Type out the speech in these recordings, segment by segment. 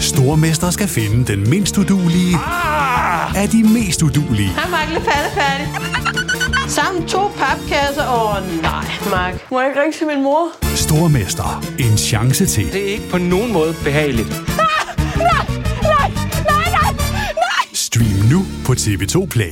Stormester skal finde den mindst uduelige af de mest uduelige. Hej, Mark. Færdig. Sammen 2 papkasser. Nej, Mark. Må jeg ikke ringe til min mor? Stormester. En chance til. Det er ikke på nogen måde behageligt. Nej. Stream nu på TV2 Play.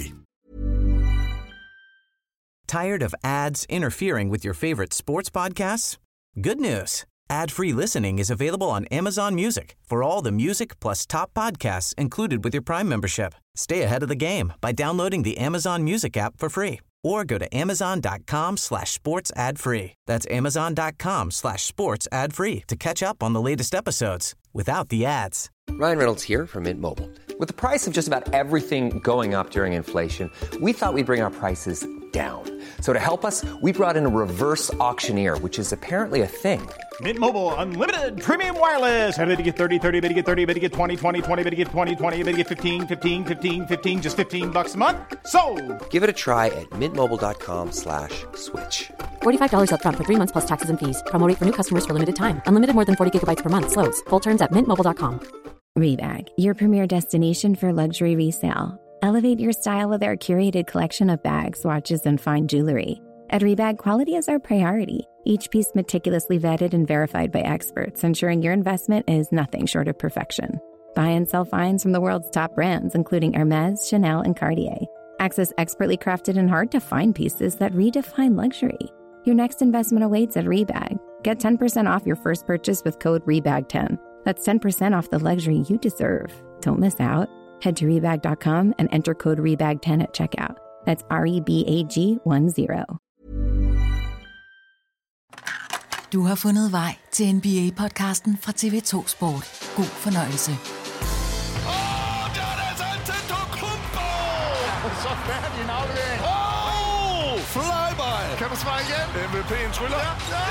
Tired of ads interfering with your favorite sports podcasts? Good news. Ad-free listening is available on Amazon Music for all the music plus top podcasts included with your Prime membership. Stay ahead of the game by downloading the Amazon Music app for free or go to amazon.com/sports ad free. That's amazon.com/sports ad free to catch up on the latest episodes without the ads. Ryan Reynolds here from Mint Mobile. With the price of just about everything going up during inflation, we thought we'd bring our prices down. So to help us, we brought in a reverse auctioneer, which is apparently a thing. Mint Mobile Unlimited Premium Wireless. How to get 30, 30, bit to get 30, bit to get 20, 20, 20, bit to get 20, 20, bit to get 15, 15, 15, 15, just $15 a month? Sold! Give it a try at mintmobile.com/switch. $45 up front for 3 months plus taxes and fees. Promo rate for new customers for limited time. Unlimited more than 40 gigabytes per month. Slows full terms at mintmobile.com. Rebag, your premier destination for luxury resale. Elevate your style with our curated collection of bags, watches, and fine jewelry. At Rebag, quality is our priority. Each piece meticulously vetted and verified by experts, ensuring your investment is nothing short of perfection. Buy and sell finds from the world's top brands, including Hermes, Chanel, and Cartier. Access expertly crafted and hard-to-find pieces that redefine luxury. Your next investment awaits at Rebag. Get 10% off your first purchase with code REBAG10. That's 10% off the luxury you deserve. Don't miss out. Head to Rebag.com and enter code REBAG10 at checkout. That's REBAG10. Du har fundet vej til NBA-podcasten fra TV2 Sport. God fornøjelse. Der er altså Antetokounmpo! Så færdig en aflevering. Flyby! Kan du svare igen? MVP'en tryller. Ja!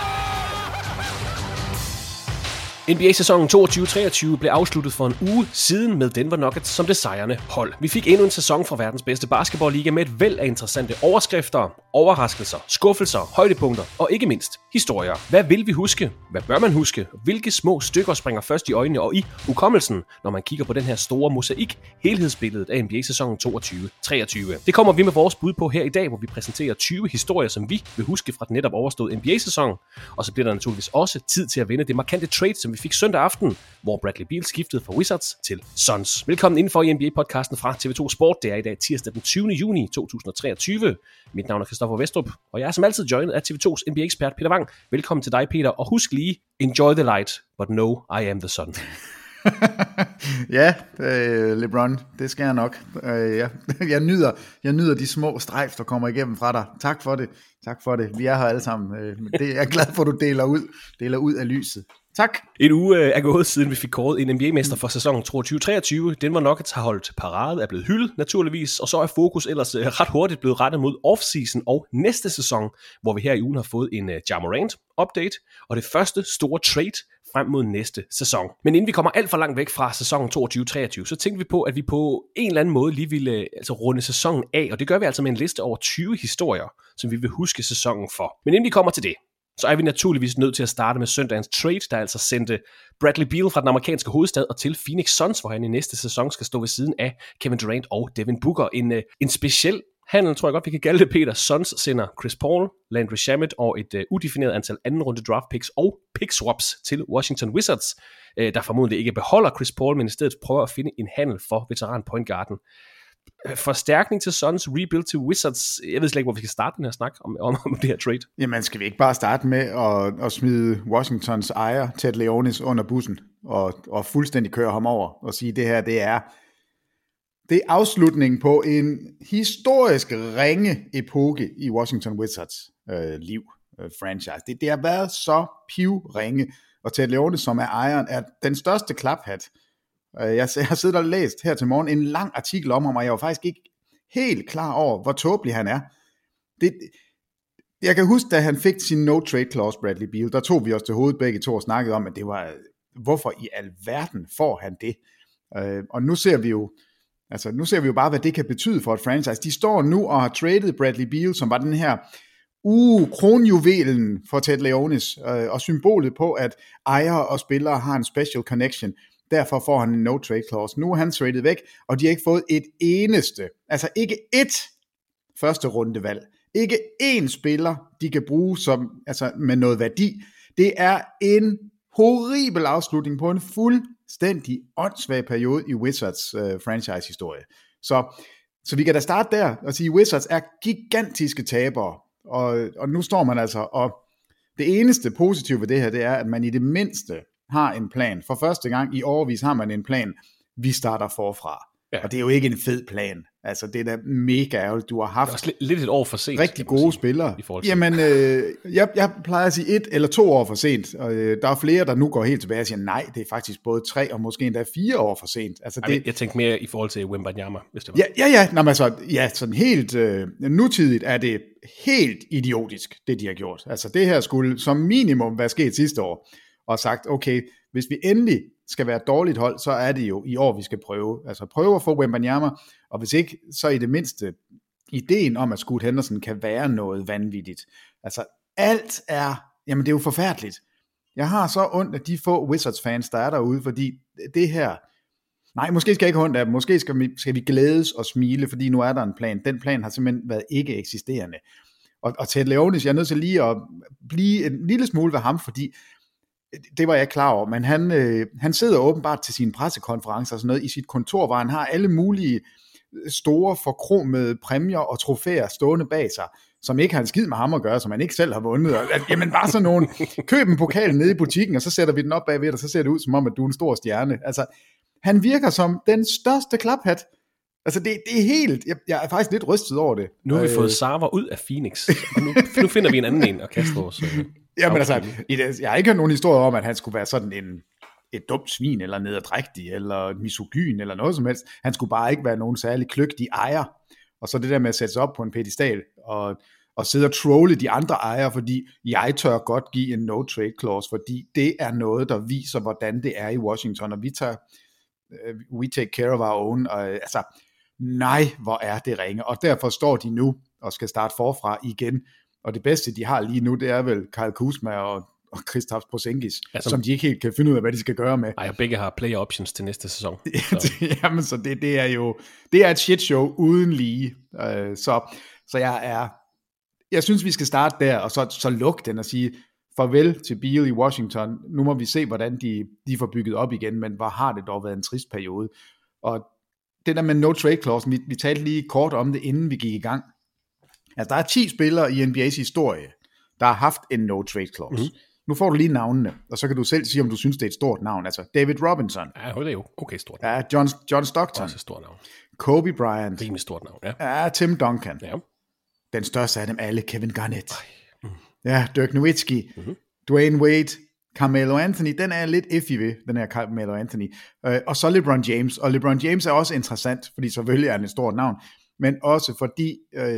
NBA-sæsonen 22-23 blev afsluttet for en uge siden med Denver Nuggets som det sejrende hold. Vi fik endnu en sæson fra verdens bedste basketballliga med et væld af interessante overskrifter, overraskelser, skuffelser, højdepunkter og ikke mindst historier. Hvad vil vi huske? Hvad bør man huske? Hvilke små stykker springer først i øjnene og i hukommelsen, når man kigger på den her store mosaik, helhedsbilledet af NBA-sæsonen 22-23? Det kommer vi med vores bud på her i dag, hvor vi præsenterer 20 historier, som vi vil huske fra den netop overståede NBA-sæson. Og så bliver der naturligvis også tid til at vinde det markante trade, som vi fik søndag aften, hvor Bradley Beal skiftede fra Wizards til Suns. Velkommen indenfor i NBA-podcasten fra TV2 Sport. Det er i dag tirsdag den 20. juni 2023. Mit navn er Christoffer Vestrup, og jeg er som altid joinet af TV2's NBA-ekspert Peter Wang. Velkommen til dig, Peter, og husk lige, enjoy the light, but no, I am the sun. Ja, LeBron, det skal jeg nok. Jeg nyder de små strejf, der kommer igennem fra dig. Tak for det. Vi er her alle sammen. Det er jeg glad for, at du deler ud af lyset. Tak. En uge er gået siden vi fik kåret en NBA-mester for sæsonen 22-23. Denver Nuggets har holdt parade, er blevet hyldet naturligvis, og så er fokus ellers ret hurtigt blevet rettet mod off-season og næste sæson, hvor vi her i ugen har fået en Ja Morant update og det første store trade frem mod næste sæson. Men inden vi kommer alt for langt væk fra sæsonen 22-23, så tænkte vi på, at vi på en eller anden måde lige ville runde sæsonen af, og det gør vi altså med en liste over 20 historier, som vi vil huske sæsonen for. Men inden vi kommer til det, så er vi naturligvis nødt til at starte med søndagens trade, der altså sendte Bradley Beal fra den amerikanske hovedstad og til Phoenix Suns, hvor han i næste sæson skal stå ved siden af Kevin Durant og Devin Booker. En speciel handel, tror jeg godt, vi kan kalde det, Peter. Suns sender Chris Paul, Landry Shamet og et udefineret antal anden runde draft picks og pick swaps til Washington Wizards, der formodentlig ikke beholder Chris Paul, men i stedet prøver at finde en handel for veteran point guarden. Forstærkning til Suns, rebuild til Wizards. Jeg ved slet ikke, hvor vi skal starte den her snak om det her trade. Jamen, skal vi ikke bare starte med at smide Washingtons ejer, Ted Leonsis, under bussen og fuldstændig køre ham over og sige, det her, det er afslutningen på en historisk ringe epoke i Washington Wizards liv, franchise. Det har været så pivringe, og Ted Leonsis, som er ejeren, er den største klaphat. Jeg har siddet og læst her til morgen en lang artikel om ham, og jeg var faktisk ikke helt klar over, hvor tåbelig han er. Jeg kan huske, da han fik sin no-trade clause, Bradley Beal, der tog vi os til hovedet begge to og snakkede om, at det var, hvorfor i alverden får han det? Og nu ser vi jo bare, hvad det kan betyde for et franchise. De står nu og har traded Bradley Beal, som var den her kronjuvelen for Ted Leonsis, og symbolet på, at ejere og spillere har en special connection. derfor får han en no-trade clause. Nu er han traded væk, og de har ikke fået et eneste, altså ikke ét første rundevalg. Ikke én spiller, de kan bruge som, altså med noget værdi. Det er en horribel afslutning på en fuldstændig åndssvag periode i Wizards franchise-historie. Så vi kan da starte der og sige, at Wizards er gigantiske tabere, og nu står man altså, og det eneste positive ved det her, det er, at man i det mindste har en plan. For første gang i årevis har man en plan. Vi starter forfra. Ja. Og det er jo ikke en fed plan. Altså, det er da mega ærgerligt. Du har haft også lidt et år for sent, rigtig gode spillere. Jamen, jeg plejer at sige 1 eller 2 år for sent. Og der er flere, der nu går helt tilbage og siger, nej, det er faktisk både 3 og måske endda 4 år for sent. Altså, jeg tænkte mere i forhold til Wembanyama, hvis det var. Ja. Nå, altså, sådan helt nutidigt er det helt idiotisk, det de har gjort. Altså, det her skulle som minimum være sket sidste år. Og sagt, okay, hvis vi endelig skal være et dårligt hold, så er det jo i år, vi skal prøve. Altså prøve at få Wembanyama, og hvis ikke, så i det mindste ideen om, at Scoot Henderson kan være noget vanvittigt. Altså alt er, jamen det er jo forfærdeligt. Jeg har så ondt af de få Wizards-fans, der er derude, fordi det her, nej, måske skal jeg ikke have ondt af dem, måske skal vi glædes og smile, fordi nu er der en plan. Den plan har simpelthen været ikke eksisterende. Og Ted Leonsis, jeg er nødt til lige at blive en lille smule ved ham, fordi det var jeg klar over, men han sidder åbenbart til sine pressekonferencer og sådan noget i sit kontor, hvor han har alle mulige store forkromede præmier og trofæer stående bag sig, som ikke har en skid med ham at gøre, som han ikke selv har vundet. Jamen bare sådan nogen, køb en pokal nede i butikken, og så sætter vi den op bagved, og så ser det ud som om, at du er en stor stjerne. Altså, han virker som den største klaphat. Altså det er helt, jeg er faktisk lidt rystet over det. Nu har vi fået Sarver ud af Phoenix, og nu finder vi en anden en og kaster vores... Jamen altså, jeg har ikke hørt nogen historie om, at han skulle være sådan et dumt svin, eller nederdrægtig, eller misogyn, eller noget som helst. Han skulle bare ikke være nogen særlig kløgtig ejer. Og så det der med at sætte sig op på en pedestal, og sidde og trolle de andre ejere, fordi jeg tør godt give en no-trade clause, fordi det er noget, der viser, hvordan det er i Washington, og we take care of our own, og altså, nej, hvor er det ringe. Og derfor står de nu, og skal starte forfra igen. Og det bedste, de har lige nu, det er vel Kyle Kuzma og Kristaps Porzingis, som de ikke helt kan finde ud af, hvad de skal gøre med. Nej, og begge har player options til næste sæson. Jamen, så det er jo, det er et shit show uden lige. Så jeg synes, vi skal starte der, og så lukke den og sige, farvel til Beal i Washington. Nu må vi se, hvordan de får bygget op igen, men hvor har det dog været en trist periode. Og det der med no-trade-clausen, vi talte lige kort om det, inden vi gik i gang. Altså, der er 10 spillere i NBA's historie, der har haft en no-trade clause. Mm-hmm. Nu får du lige navnene, og så kan du selv sige, om du synes, det er et stort navn. Altså, David Robinson. Ja, det er jo okay stort navn. Ja, John Stockton. Også et stort navn. Kobe Bryant. Rimelig stort navn, ja. Ja, Tim Duncan. Ja. Den største af dem alle, Kevin Garnett. Ja, Dirk Nowitzki. Mm-hmm. Dwayne Wade. Carmelo Anthony, den er lidt iffy ved, den her Carmelo Anthony. Og så LeBron James. Og LeBron James er også interessant, fordi selvfølgelig er han et stort navn, men også fordi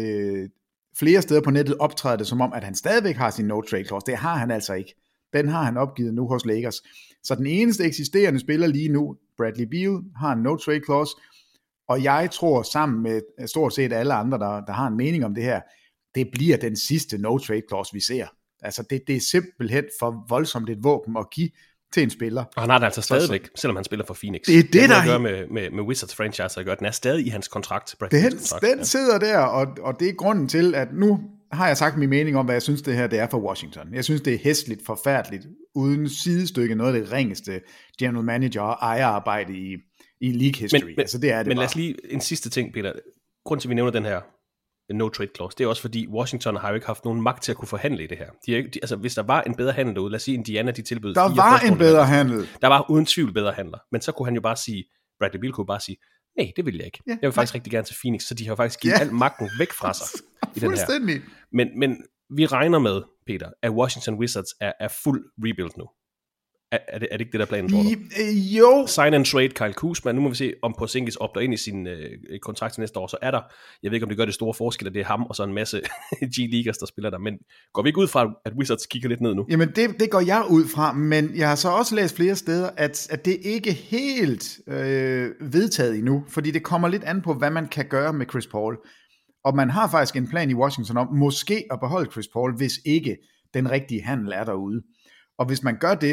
flere steder på nettet optræder det som om, at han stadigvæk har sin no-trade clause. Det har han altså ikke. Den har han opgivet nu hos Lakers. Så den eneste eksisterende spiller lige nu, Bradley Beal, har en no-trade clause, og jeg tror sammen med stort set alle andre, der har en mening om det her, det bliver den sidste no-trade clause, vi ser. Altså det er simpelthen for voldsomt et våben at give til en spiller. Og han har det altså stadigvæk, selvom han spiller for Phoenix. Det er det, der gør med Wizards franchise at gøre. Den er stadig i hans kontrakt. Den sidder der, og det er grunden til, at nu har jeg sagt min mening om, hvad jeg synes det her det er for Washington. Jeg synes det er hæsligt, forfærdeligt, uden sidestykke, noget af det ringeste general manager og ejerarbejde i league history. Altså det er det. Men lad os lige en sidste ting, Peter. Grunden til, at vi nævner den her no trade clause, det er også fordi Washington har jo ikke haft nogen magt til at kunne forhandle i det her. Altså hvis der var en bedre handel derude, lad os sige Indiana, de tilbød. Der var en bedre handel. Der var uden tvivl bedre handler, men så kunne han jo bare sige, Bradley Beal kunne bare sige, nej, det vil jeg ikke. Jeg vil faktisk rigtig gerne til Phoenix, så de har jo faktisk givet al magten væk fra sig i den her. Men vi regner med, Peter, at Washington Wizards er fuld rebuild nu. Er det ikke det, der er planen for dig? Jo. Sign and trade Kyle Kuzma. Nu må vi se, om Porzingis opdager ind i sin kontrakt til næste år. Så er der, jeg ved ikke, om det gør det store forskel, at det er ham og så en masse G-Leaguers, der spiller der. Men går vi ikke ud fra, at Wizards kigger lidt ned nu? Jamen, det går jeg ud fra. Men jeg har så også læst flere steder, at det ikke er helt vedtaget endnu. Fordi det kommer lidt an på, hvad man kan gøre med Chris Paul. Og man har faktisk en plan i Washington om måske at beholde Chris Paul, hvis ikke den rigtige handel er derude. Og hvis man gør det,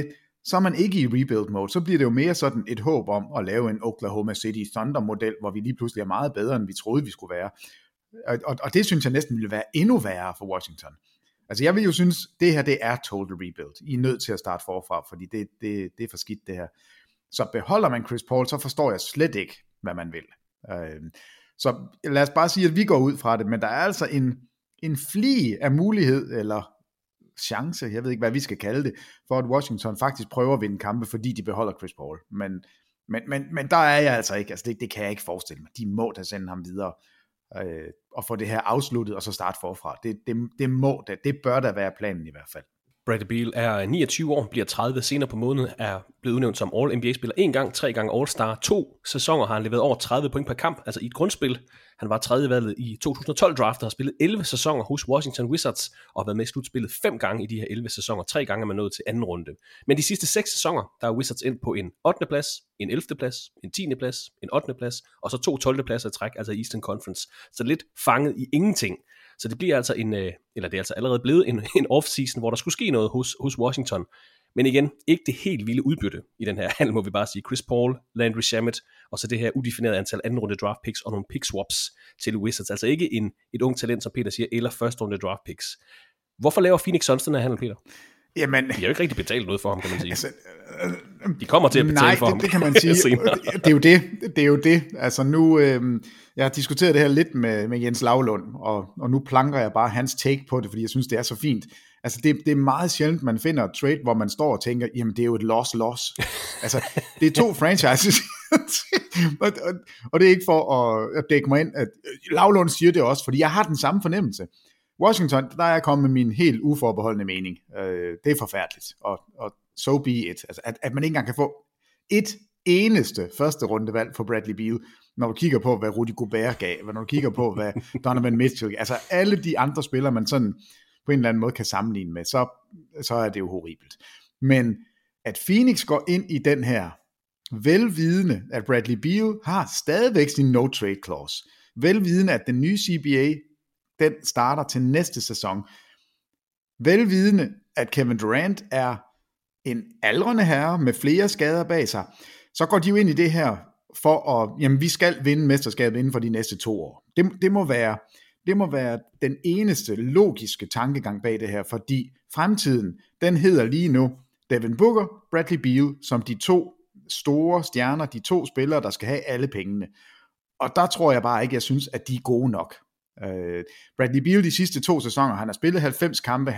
så er man ikke i rebuild mode. Så bliver det jo mere sådan et håb om at lave en Oklahoma City Thunder-model, hvor vi lige pludselig er meget bedre, end vi troede, vi skulle være. Og det synes jeg næsten ville være endnu værre for Washington. Altså jeg vil jo synes, det her det er total rebuild. I er nødt til at starte forfra, fordi det er for skidt det her. Så beholder man Chris Paul, så forstår jeg slet ikke, hvad man vil. Så lad os bare sige, at vi går ud fra det, men der er altså en fli af mulighed, eller chance, jeg ved ikke, hvad vi skal kalde det, for at Washington faktisk prøver at vinde kampe, fordi de beholder Chris Paul. Men der er jeg altså ikke, altså det kan jeg ikke forestille mig. De må da sende ham videre og få det her afsluttet, og så starte forfra. Det bør da være planen i hvert fald. Bradley Beal er 29 år, bliver 30 senere på måneden, er blevet udnævnt som All-NBA-spiller 1 gang, 3 gange All-Star, 2 sæsoner har han leveret over 30 point per kamp, altså i et grundspil. Han var tredje valget i 2012-draftet og har spillet 11 sæsoner hos Washington Wizards og har været med i slutspillet 5 gange i de her 11 sæsoner. 3 gange er man nået til anden runde. Men de sidste 6 sæsoner, der er Wizards endt på en 8. plads, en 11. plads, en 10. plads, en 8. plads og så 2 12. pladser i træk, altså Eastern Conference. Så lidt fanget i ingenting. Så det bliver altså det er altså allerede blevet en off-season, hvor der skulle ske noget hos Washington. Men igen, ikke det helt vilde udbytte i den her handel, må vi bare sige. Chris Paul, Landry Shamet, og så det her udefinerede antal anden runde draft picks og nogle pick swaps til Wizards. Altså ikke et ung talent, som Peter siger, eller første runde draft picks. Hvorfor laver Phoenix Suns den her handel, Peter? Jamen, de har jo ikke rigtig betalt noget for ham, kan man sige. Altså, de kommer til at betale for ham. Det kan man sige. Det er jo det. Altså nu, jeg har diskuteret det her lidt med Jens Lavlund, og nu planker jeg bare hans take på det, fordi jeg synes, det er så fint. Altså det er meget sjældent, man finder et trade, hvor man står og tænker, jamen det er jo et loss. Altså det er 2 franchises, og det er ikke for at dække mig ind, at Lavlund siger det også, fordi jeg har den samme fornemmelse. Washington, der er jeg kommet med min helt uforbeholdende mening. Det er forfærdeligt, og so be it. Altså, at man ikke engang kan få et eneste første rundevalg for Bradley Beal, når du kigger på, hvad Rudy Gobert gav, når du kigger på, hvad Donovan Mitchell, altså alle de andre spillere, man sådan på en eller anden måde kan sammenligne med, så er det jo horribelt. Men at Phoenix går ind i den her, velvidende, at Bradley Beal har stadigvæk sin no-trade clause, velvidende, at den nye CBA, den starter til næste sæson, velvidende, at Kevin Durant er en aldrende herre med flere skader bag sig, så går de jo ind i det her for at, jamen vi skal vinde mesterskabet inden for de næste 2 år. Det må være den eneste logiske tankegang bag det her, fordi fremtiden, den hedder lige nu Devin Booker, Bradley Beal, som de 2 store stjerner, de 2 spillere, der skal have alle pengene. Og der tror jeg bare ikke, jeg synes, at de er gode nok. Bradley Beal de sidste 2 sæsoner, han har spillet 90 kampe,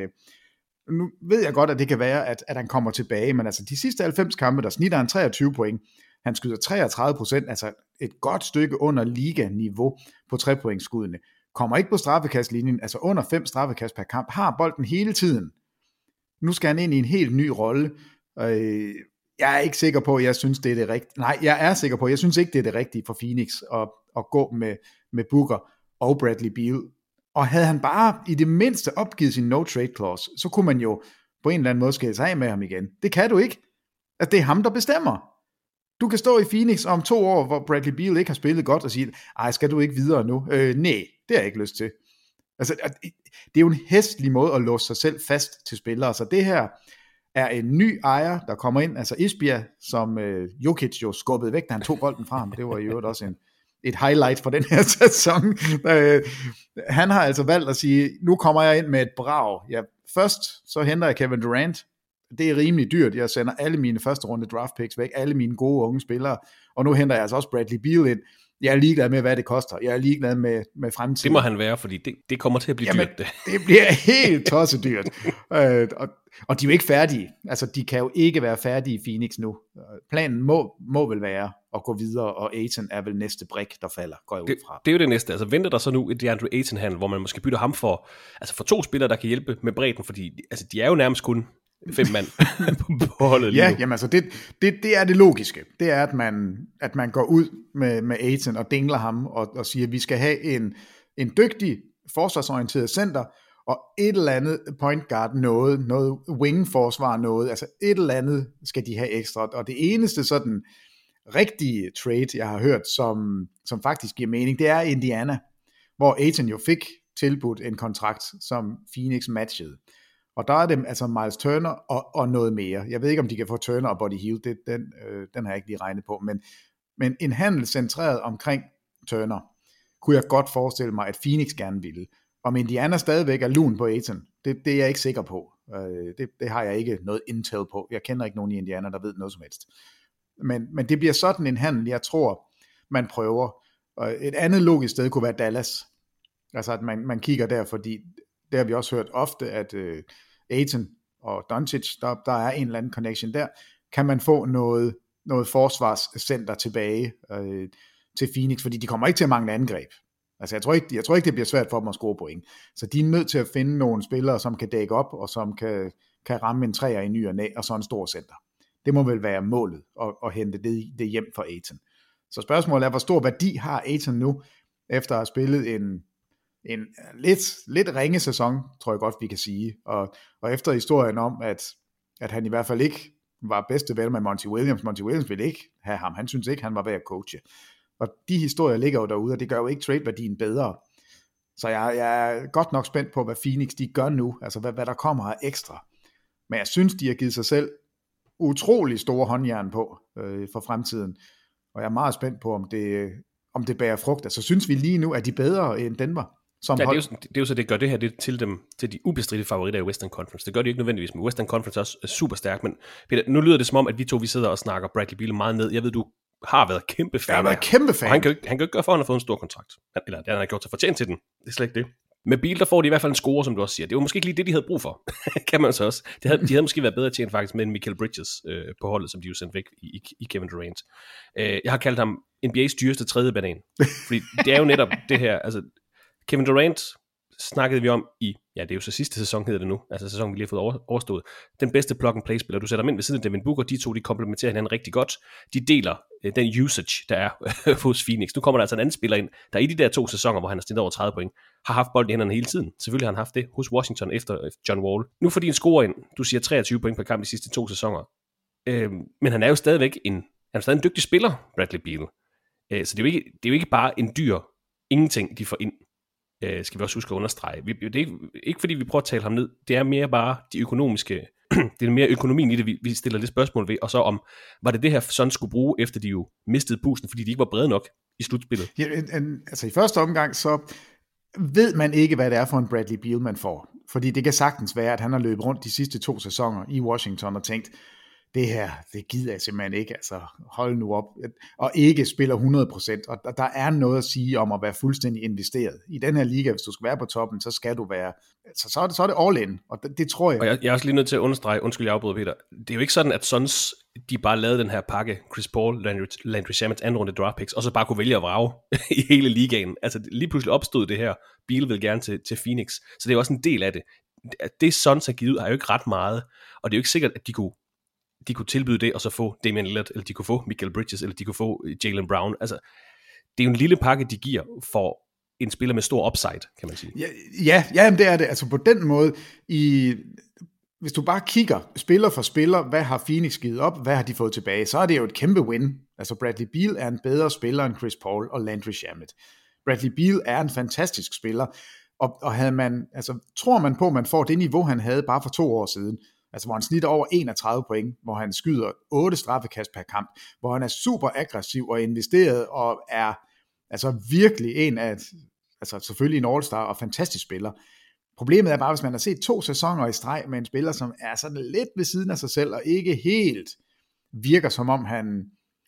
nu ved jeg godt, at det kan være, at han kommer tilbage, men altså de sidste 90 kampe, der snitter han 23 point, han skyder 33%, altså et godt stykke under liganiveau på 3-pointsskuddene, kommer ikke på straffekastlinjen, altså under 5 straffekast per kamp, har bolden hele tiden. Nu skal han ind i en helt ny rolle. Jeg er ikke sikker på, at jeg synes, det er det rigtige. Nej, jeg er sikker på, jeg synes ikke, det er det rigtige for Phoenix at gå med Booker og Bradley Beal. Og havde han bare i det mindste opgivet sin no-trade clause, så kunne man jo på en eller anden måde skille sig af med ham igen. Det kan du ikke. Altså, det er ham, der bestemmer. Du kan stå i Phoenix om 2 år, hvor Bradley Beal ikke har spillet godt, og sige, ej, skal du ikke videre nu? Nej, det har jeg ikke lyst til. Altså, det er jo en hæslig måde at låse sig selv fast til spillere, så det her er en ny ejer, der kommer ind, altså Isbia, som Jokic jo skubbede væk, da han tog bolden fra ham. Det var jo også et highlight for den her sæson. Han har altså valgt at sige, nu kommer jeg ind med et brag. Ja, først så henter jeg Kevin Durant. Det er rimelig dyrt. Jeg sender alle mine første runde draft picks væk, alle mine gode unge spillere, og nu henter jeg altså også Bradley Beal ind. Jeg er ligeglad med, hvad det koster. Jeg er ligeglad med fremtiden. Det må han være, fordi det kommer til at blive dyrt. Det bliver helt tosset dyrt. Og de er jo ikke færdige. Altså, de kan jo ikke være færdige i Phoenix nu. Planen må vel være at gå videre, og Ayton er vel næste brik, der falder, går jeg ud fra. Det er jo det næste. Altså, venter der så nu et DeAndre Ayton-handel, hvor man måske bytter ham for 2 spillere, der kan hjælpe med bredden, fordi altså, de er jo nærmest kun 5 mand på holdet lige nu. Ja, jamen altså, det er det logiske. Det er, at man går ud med Ayton og dingler ham og siger, at vi skal have en dygtig, forsvarsorienteret center, og et eller andet point guard, noget wing-forsvar, noget, altså et eller andet skal de have ekstra. Og det eneste sådan rigtige trade, jeg har hørt, som faktisk giver mening, det er Indiana, hvor Ayton jo fik tilbudt en kontrakt, som Phoenix matchede. Og der er det altså Miles Turner og noget mere. Jeg ved ikke, om de kan få Turner og Buddy Hield, den har jeg ikke lige regnet på, men en handel centreret omkring Turner, kunne jeg godt forestille mig, at Phoenix gerne ville. Om Indiana stadigvæk er lun på Ayton, det er jeg ikke sikker på. Det har jeg ikke noget intel på. Jeg kender ikke nogen i Indiana, der ved noget som helst. Men det bliver sådan en handel, jeg tror, man prøver. Og et andet logisk sted kunne være Dallas. Altså at man kigger der, fordi det har vi også hørt ofte, at Ayton og Doncic, der er en eller anden connection der. Kan man få noget forsvarscenter tilbage til Phoenix, fordi de kommer ikke til at mangle angreb. Altså jeg tror ikke, det bliver svært for dem at score point. Så de er nødt til at finde nogle spillere, som kan dække op, og som kan ramme en træer i ny og næ, og så en stor center. Det må vel være målet, at hente det hjem for Ayton. Så spørgsmålet er, hvor stor værdi har Ayton nu, efter at have spillet en lidt ringe sæson, tror jeg godt, vi kan sige. Og efter historien om, at han i hvert fald ikke var bedste ven med Monty Williams. Monty Williams ville ikke have ham. Han synes ikke, han var værd at coache. Og de historier ligger jo derude, og det gør jo ikke trade-værdien bedre. Så jeg er godt nok spændt på, hvad Phoenix de gør nu, altså hvad der kommer af ekstra. Men jeg synes, de har givet sig selv utrolig store håndjern på for fremtiden. Og jeg er meget spændt på, om det bærer frugt. Altså synes vi lige nu, at de bedre end Denver? Ja, det er jo så, det gør det her det til de ubestridte favoritter i Western Conference. Det gør det ikke nødvendigvis, men Western Conference er også super stærk. Men Peter, nu lyder det som om, at vi sidder og snakker Bradley Beal meget ned. Jeg ved, du har været kæmpe fan. Jeg har været kæmpe fan. Han kan jo ikke gøre for, at han har fået en stor kontrakt. Eller han har gjort sig fortjent til den. Det er slet ikke det. Med Beal, der får de i hvert fald en score, som du også siger. Det var måske ikke lige det, de havde brug for. Kan man så også. De havde måske været bedre tjent faktisk med en Michael Bridges på holdet, som de jo sendte væk i Kevin Durant. Jeg har kaldt ham NBA's dyreste tredje banan. Fordi det er jo netop det her. Altså, Kevin Durant snakkede vi om det er jo så sidste sæson hedder det nu, altså sæsonen vi lige har fået overstået, den bedste plug-and-play-spiller, du sætter dem ind ved siden af Devin Booker, de komplementerer hinanden rigtig godt, de deler den usage, der er hos Phoenix. Nu kommer der altså en anden spiller ind, der i de der 2 sæsoner, hvor han har stillet over 30 point, har haft bolden i hænderne hele tiden. Selvfølgelig har han haft det hos Washington efter John Wall. Nu får de en score ind, du siger 23 point per kamp de sidste 2 sæsoner, men han er jo stadigvæk en dygtig spiller, Bradley Beal. Så det er jo ikke bare en dyr ingenting, de får ind. Skal vi også huske at understrege. Det er ikke fordi vi prøver at tale ham ned, det er mere bare de økonomiske, det er mere økonomien i det, vi stiller lidt spørgsmål ved, og så om, var det her sådan skulle bruge, efter de jo mistede boosten, fordi de ikke var brede nok i slutspillet? Ja, altså i første omgang, så ved man ikke, hvad det er for en Bradley Beal, man får. Fordi det kan sagtens være, at han har løbet rundt de sidste 2 sæsoner i Washington og tænkt, det her, det gider jeg simpelthen ikke, altså hold nu op, og ikke spiller 100%, og der er noget at sige om at være fuldstændig investeret. I den her liga, hvis du skal være på toppen, så skal du være, så er det all in, og det tror jeg. Og jeg er også lige nødt til at understrege, undskyld jeg afbryder Peter, det er jo ikke sådan, at Suns, de bare lavede den her pakke, Chris Paul, Landry Shamet, anden runde draft picks, og så bare kunne vælge at vrage i hele ligaen. Altså lige pludselig opstod det her, Beal vil gerne til Phoenix, så det er jo også en del af det. Det Suns har givet ud, har jo ikke ret meget, og det er jo ikke sikkert, at de kunne tilbyde det, og så få Damian Lillard, eller de kunne få Michael Bridges, eller de kunne få Jaylen Brown. Altså, det er jo en lille pakke, de giver for en spiller med stor upside, kan man sige. Ja, det er det. Altså på den måde, hvis du bare kigger spiller for spiller, hvad har Phoenix givet op, hvad har de fået tilbage, så er det jo et kæmpe win. Altså Bradley Beal er en bedre spiller end Chris Paul og Landry Shamet. Bradley Beal er en fantastisk spiller, og havde man, altså, tror man på, at man får det niveau, han havde bare for 2 år siden, altså hvor han snitter over 31 point, hvor han skyder 8 straffekast per kamp, hvor han er super aggressiv og investeret, og er altså virkelig en af, altså selvfølgelig en all-star og fantastisk spiller. Problemet er bare, hvis man har set 2 sæsoner i streg med en spiller, som er sådan lidt ved siden af sig selv, og ikke helt virker som om han,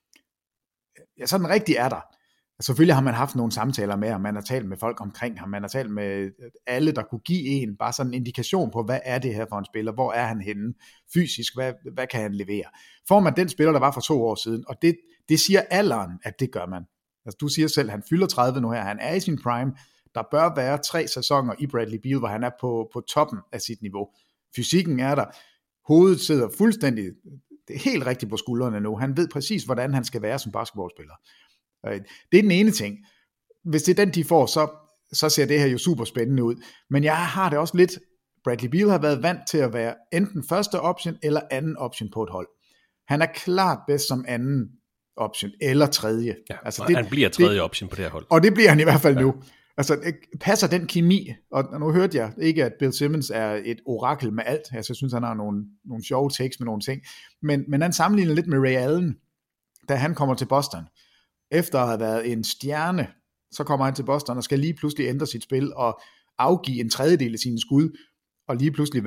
sådan rigtig er der. Selvfølgelig har man haft nogle samtaler med ham, man har talt med folk omkring ham, man har talt med alle, der kunne give en bare sådan en indikation på, hvad er det her for en spiller, hvor er han henne fysisk, hvad kan han levere. Får man den spiller, der var for 2 år siden, og det siger alderen, at det gør man. Altså du siger selv, han fylder 30 nu her, han er i sin prime, der bør være 3 sæsoner i Bradley Beal, hvor han er på toppen af sit niveau. Fysikken er der, hovedet sidder fuldstændig, det er helt rigtigt på skuldrene nu, han ved præcis, hvordan han skal være som basketballspiller. Det er den ene ting. Hvis det er den, de får, så ser det her jo super spændende ud. Men jeg har det også lidt, Bradley Beal har været vant til at være enten første option eller anden option på et hold. Han er klart bedst som anden option eller tredje. Ja, altså han bliver tredje option på det her hold. Og det bliver han i hvert fald nu. Altså, passer den kemi, og nu hørte jeg ikke, at Bill Simmons er et orakel med alt, altså jeg synes, han har nogle sjove takes med nogle ting, men han sammenligner lidt med Ray Allen, da han kommer til Boston. Efter at have været en stjerne, så kommer han til Boston og skal lige pludselig ændre sit spil og afgive en tredjedel af sine skud, og lige pludselig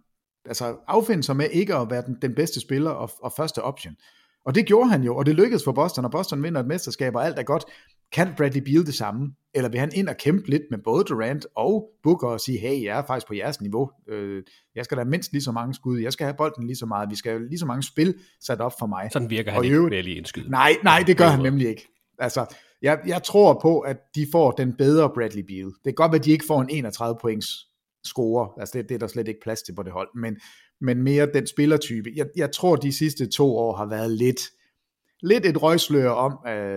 affinde sig med ikke at være den bedste spiller og første option. Og det gjorde han jo, og det lykkedes for Boston, og Boston vinder et mesterskab, og alt er godt. Kan Bradley Beal det samme? Eller vil han ind og kæmpe lidt med både Durant og Booker og sige, hey, jeg er faktisk på jeres niveau. Jeg skal da mindst lige så mange skud. Jeg skal have bolden lige så meget. Vi skal have lige så mange spil sat op for mig. Sådan virker han ikke ved lige indskyde. Nej, det gør han nemlig ikke. Altså, jeg tror på, at de får den bedre Bradley Beal. Det kan godt være, at de ikke får en 31 points score. Altså, det er der slet ikke plads til på det hold. Men mere den spillertype. Jeg tror, de sidste 2 år har været lidt et røgslør om,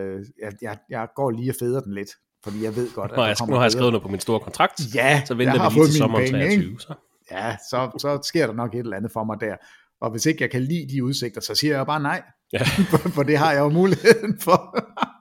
jeg går lige og feder den lidt, fordi jeg ved godt, at nu har jeg skrevet noget på min store kontrakt, ja, så venter vi lige til sommeren 23. Så. Ja, så sker der nok et eller andet for mig der. Og hvis ikke jeg kan lide de udsigter, så siger jeg bare nej, for det har jeg jo muligheden for.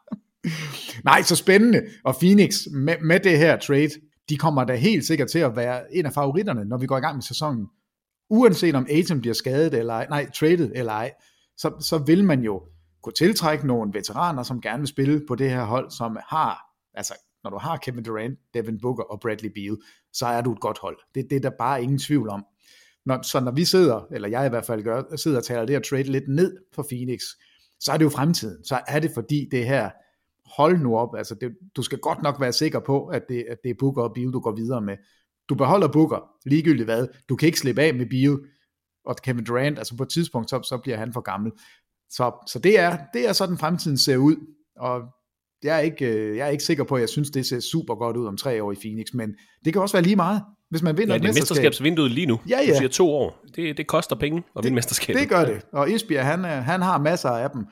Nej, så spændende. Og Phoenix, med det her trade, de kommer da helt sikkert til at være en af favoritterne, når vi går i gang med sæsonen. Uanset om Ayton bliver skadet eller ej, traded eller ej, så vil man jo kunne tiltrække nogle veteraner, som gerne vil spille på det her hold, som har, altså når du har Kevin Durant, Devin Booker og Bradley Beal, så er du et godt hold. Det er der bare ingen tvivl om. Når vi sidder, eller jeg i hvert fald sidder og taler det her trade lidt ned for Phoenix, så er det jo fremtiden. Så er det fordi det her, hold nu op, altså du skal godt nok være sikker på, at det er Booker og Beal, du går videre med. Du beholder Booker, ligegyldigt hvad. Du kan ikke slippe af med Beal og Kevin Durant, altså på et tidspunkt, så bliver han for gammel. Så det er sådan fremtiden ser ud, og jeg er ikke sikker på, at jeg synes, det ser super godt ud om 3 år i Phoenix, men det kan også være lige meget, hvis man vinder et mesterskab. Det er mesterskabsvinduet lige nu. Ja. Du siger 2 år. Det koster penge at vinde mesterskabet. Det gør det, og Esbjerg, han har masser af dem,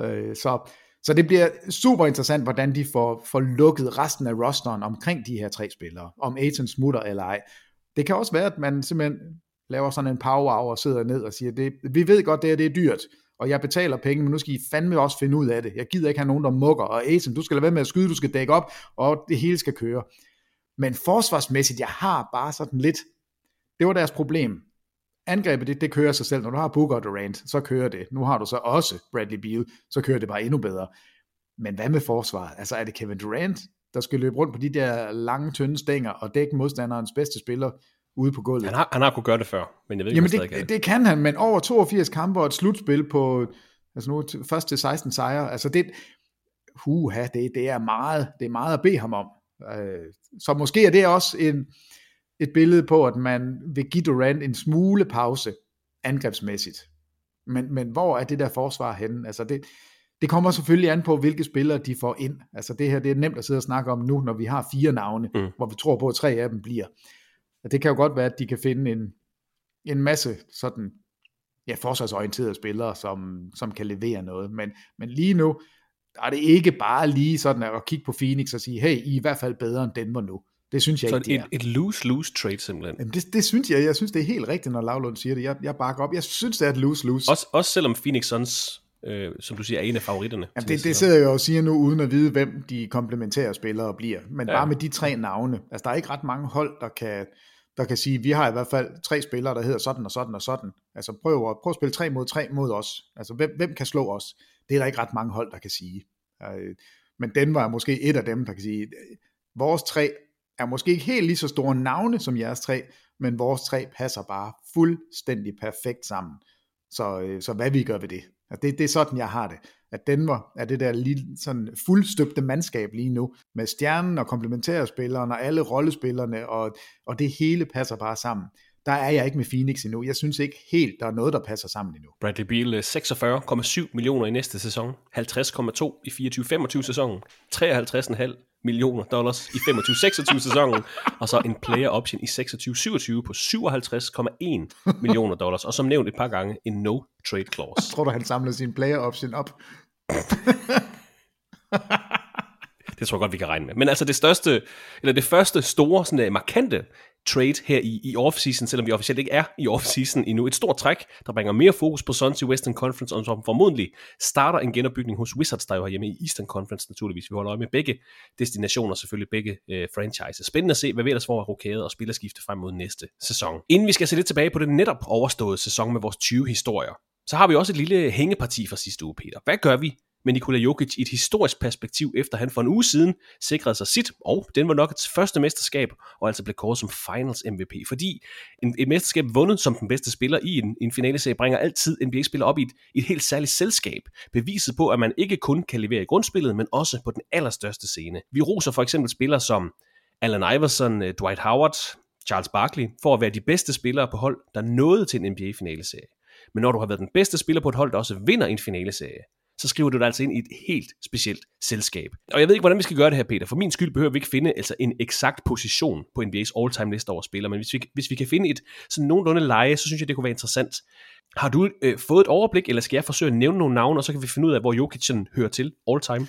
så det bliver super interessant, hvordan de får lukket resten af rosteren omkring de her 3 spillere, om Ayton smutter eller ej. Det kan også være, at man simpelthen laver sådan en power-hour og sidder ned og siger, vi ved godt, det er dyrt, og jeg betaler penge, men nu skal I fandme også finde ud af det. Jeg gider ikke have nogen, der mukker, og Ayton, du skal lade være med at skyde, du skal dække op, og det hele skal køre. Men forsvarsmæssigt, jeg har bare sådan lidt, det var deres problem. Angrebet, det kører sig selv. Når du har Booker og Durant, så kører det. Nu har du så også Bradley Beal, så kører det bare endnu bedre. Men hvad med forsvaret? Altså er det Kevin Durant, der skal løbe rundt på de der lange, tynde stænger og dække modstanderens bedste spiller ude på gulvet? Han har kunnet gøre det før, men jeg ved ikke, det kan han, men over 82 kampe og et slutspil på, altså nu først til 16 sejre, altså det er meget at bede ham om. Så måske er det også et billede på, at man vil give Durant en smule pause angrebsmæssigt. Men hvor er det der forsvar henne? Altså det kommer selvfølgelig an på, hvilke spillere de får ind. Altså det her, det er nemt at sidde og snakke om nu, når vi har 4 navne, hvor vi tror på, at 3 af dem bliver. Og det kan jo godt være, at de kan finde en masse sådan, forsvarsorienterede spillere, som kan levere noget. Men lige nu, der er det ikke bare lige sådan at kigge på Phoenix og sige, hey, I er i hvert fald bedre end Denver nu. Det synes jeg ikke, et lose-lose trade simpelthen. Jamen det synes jeg. Jeg synes, det er helt rigtigt, når Lavlund siger det. Jeg bakker op. Jeg synes, det er et lose-lose. Også selvom Phoenix Suns, som du siger, er en af favoritterne. Jamen det sidder jeg jo og siger nu, uden at vide, hvem de komplementære spillere bliver. Men bare med de 3 navne. Altså, der er ikke ret mange hold, der kan sige, vi har i hvert fald 3 spillere, der hedder sådan og sådan og sådan. Altså, prøv at spille 3 mod 3 mod os. Altså, hvem kan slå os? Det er der ikke ret mange hold, der kan sige. Men Denver er måske et af dem, der kan sige, vores 3 er måske ikke helt lige så store navne som jeres 3, men vores 3 passer bare fuldstændig perfekt sammen. Så hvad vi gør ved det? Det er sådan, jeg har det. At Denver er det der lige sådan fuldstøbte mandskab lige nu, med stjernen og komplementære spillerne og alle rollespillerne, og det hele passer bare sammen. Der er jeg ikke med Phoenix endnu. Jeg synes ikke helt, der er noget, der passer sammen endnu. Bradley Beal 46,7 millioner i næste sæson, 50,2 i 24-25 sæsonen, 53,5 millioner dollars i 25-26 sæsonen, og så en player option i 26-27 på 57,1 millioner dollars, og som nævnt et par gange, en no trade clause. Jeg tror du, han samler sin player option op? Det tror jeg godt, vi kan regne med. Men altså det første store, sådan markante trade her i off-season, selvom vi officielt ikke er i off-season endnu. Et stort træk, der bringer mere fokus på Suns i Western Conference, og som formodentlig starter en genopbygning hos Wizards, der jo har hjemme i Eastern Conference naturligvis. Vi holder øje med begge destinationer, selvfølgelig begge franchises. Spændende at se, hvad vi ellers får af rokade og spillerskifte frem mod næste sæson. Inden vi skal se lidt tilbage på den netop overståede sæson med vores 20 historier, så har vi også et lille hængeparti fra sidste uge, Peter. Hvad gør vi med Nikola Jokic i et historisk perspektiv, efter han for en uge siden sikrede sig sit, og den var nok et første mesterskab, og altså blev kåret som Finals MVP, fordi et mesterskab vundet som den bedste spiller i en finaleserie, bringer altid NBA-spillere op i et helt særligt selskab, beviset på, at man ikke kun kan levere i grundspillet, men også på den allerstørste scene. Vi roser for eksempel spillere som Allen Iverson, Dwight Howard, Charles Barkley, for at være de bedste spillere på hold, der nåede til en NBA-finaleserie. Men når du har været den bedste spiller på et hold, der også vinder en finaleserie, så skriver du dig altså ind i et helt specielt selskab. Og jeg ved ikke, hvordan vi skal gøre det her, Peter. For min skyld behøver vi ikke finde en eksakt position på NBA's all-time liste over spillere, men hvis vi kan finde et sådan nogenlunde leje, så synes jeg, det kunne være interessant. Har du fået et overblik, eller skal jeg forsøge at nævne nogle navne, og så kan vi finde ud af, hvor Jokic hører til all-time?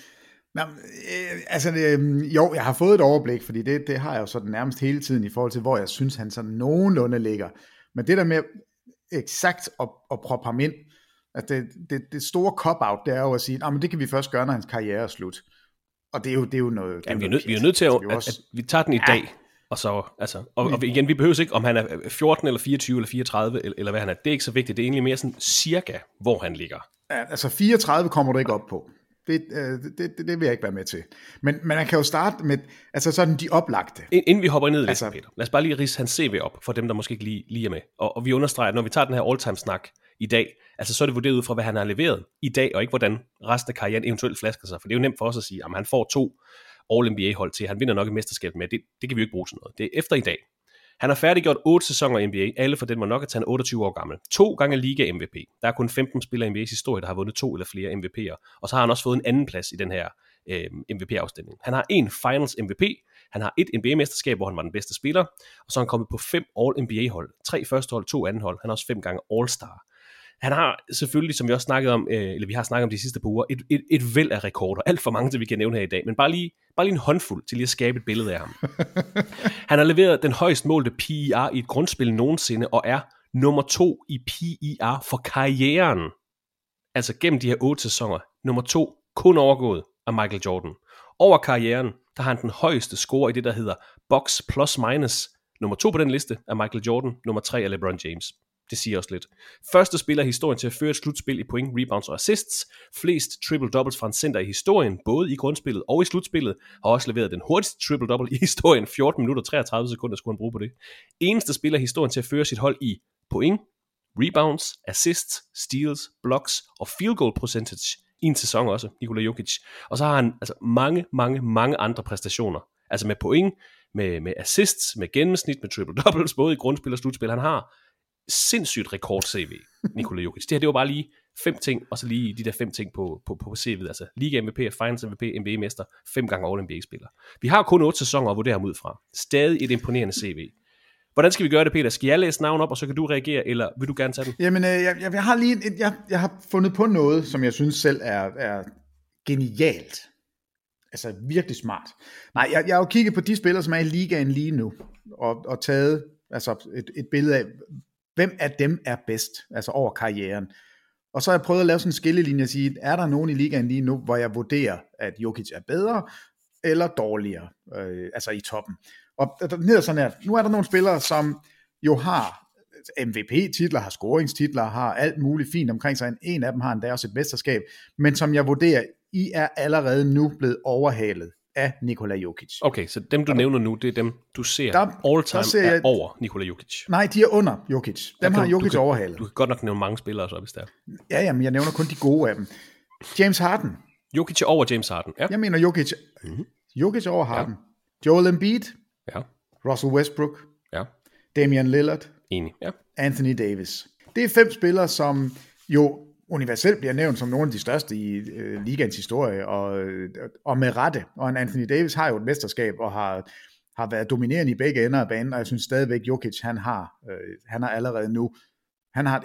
Jo, jeg har fået et overblik, fordi det har jeg jo sådan nærmest hele tiden i forhold til, hvor jeg synes, han sådan nogenlunde ligger. Men det der med eksakt at proppe ham ind, altså det store cop-out, det er jo at sige, men det kan vi først gøre, når hans karriere er slut. Og det er jo noget... Ja, vi er nødt til at vi tager den i dag, og så, altså, og igen, vi behøver ikke, om han er 14 eller 24 eller 34, eller hvad han er. Det er ikke så vigtigt, det er egentlig mere sådan cirka, hvor han ligger. Ja, altså 34 kommer du ikke op på. Det vil jeg ikke være med til. Men man kan jo starte med, altså sådan de oplagte. Inden vi hopper ned i listen, Peter, lad os bare lige ridse hans CV op, for dem, der måske ikke lige er med. Og vi understreger, at når vi tager den her all-time-snak i dag, altså så er det vurderet ud fra, hvad han har leveret i dag, og ikke hvordan resten af karrieren eventuelt flasker sig. For det er jo nemt for os at sige, at han får 2 All-NBA-hold til, han vinder nok et mesterskab med. Det kan vi jo ikke bruge til noget. Det er efter i dag. Han har færdiggjort 8 sæsoner i NBA, alle for den var nok at han er 28 år gammel. 2 gange Liga MVP. Der er kun 15 spillere i NBA's historie, der har vundet 2 eller flere MVP'er. Og så har han også fået en anden plads i den her MVP-afstemning. Han har 1 Finals MVP, han har 1 NBA-mesterskab, hvor han var den bedste spiller, og så er han kommet på 5 All-NBA-hold. 3 førstehold, 2 andenhold. Han har også 5 gange All-Star. Han har selvfølgelig, som vi også snakkede om, eller vi har snakket om de sidste par uger, et væld af rekorder. Alt for mange, til vi kan nævne her i dag, men bare lige en håndfuld til lige at skabe et billede af ham. Han har leveret den højst målte PER i et grundspil nogensinde, og er nummer 2 i PER for karrieren. Altså gennem de her 8 sæsoner. Nummer 2, kun overgået af Michael Jordan. Over karrieren, der har han den højeste score i det, der hedder box plus minus. Nummer 2 på den liste er Michael Jordan, nummer 3 er LeBron James. Det siger også lidt. Første spiller i historien til at føre et slutspil i point, rebounds og assists. Flest triple-doubles fra en center i historien, både i grundspillet og i slutspillet. Har også leveret den hurtigste triple-double i historien. 14 minutter og 33 sekunder skulle han bruge på det. Eneste spiller i historien til at føre sit hold i point, rebounds, assists, steals, blocks og field goal percentage i en sæson også, Nikola Jokic. Og så har han altså mange andre præstationer. Altså med point, med assists, med gennemsnit, med triple-doubles, både i grundspil og slutspil. Han har sindssygt rekord-CV, Nikola Jokic. Det her, det var bare lige 5 ting, og så lige de der 5 ting på CV'et. Altså Liga MVP, Finals MVP, NBA-mester, 5 gange All-NBA-spiller. Vi har kun 8 sæsoner at vurdere ham ud fra. Stadig et imponerende CV. Hvordan skal vi gøre det, Peter? Skal jeg læse navn op, og så kan du reagere, eller vil du gerne tage den? Jamen, jeg har lige jeg har fundet på noget, som jeg synes selv er genialt. Altså virkelig smart. Nej, jeg har jo kigget på de spillere, som er i ligaen lige nu, og taget altså et billede af, hvem af dem er bedst, altså over karrieren. Og så har jeg prøvet at lave sådan en skillelinje og sige, er der nogen i ligaen lige nu, hvor jeg vurderer, at Jokic er bedre eller dårligere, altså i toppen. Og ned er sådan her, nu er der nogle spillere, som jo har MVP-titler, har scoringstitler, har alt muligt fint omkring sig. En af dem har endda også et mesterskab, men som jeg vurderer, I er allerede nu blevet overhalet af Nikola Jokic. Okay, så dem du nævner nu, det er dem, du ser all-time er over Nikola Jokic. Nej, de er under Jokic. Dem har Jokic overhalet. Du kan godt nok nævne mange spillere så, hvis det er. Ja, men jeg nævner kun de gode af dem. James Harden. Jokic er over James Harden, ja. Jeg mener Jokic over Harden. Ja. Joel Embiid. Ja. Russell Westbrook. Ja. Damian Lillard. Enig, ja. Anthony Davis. Det er 5 spillere, som jo universelt bliver nævnt som nogle af de største i ligaens historie, og med rette. Og Anthony Davis har jo et mesterskab, og har været dominerende i begge ender af banen, og jeg synes stadigvæk, Jokic, han har allerede nu, han har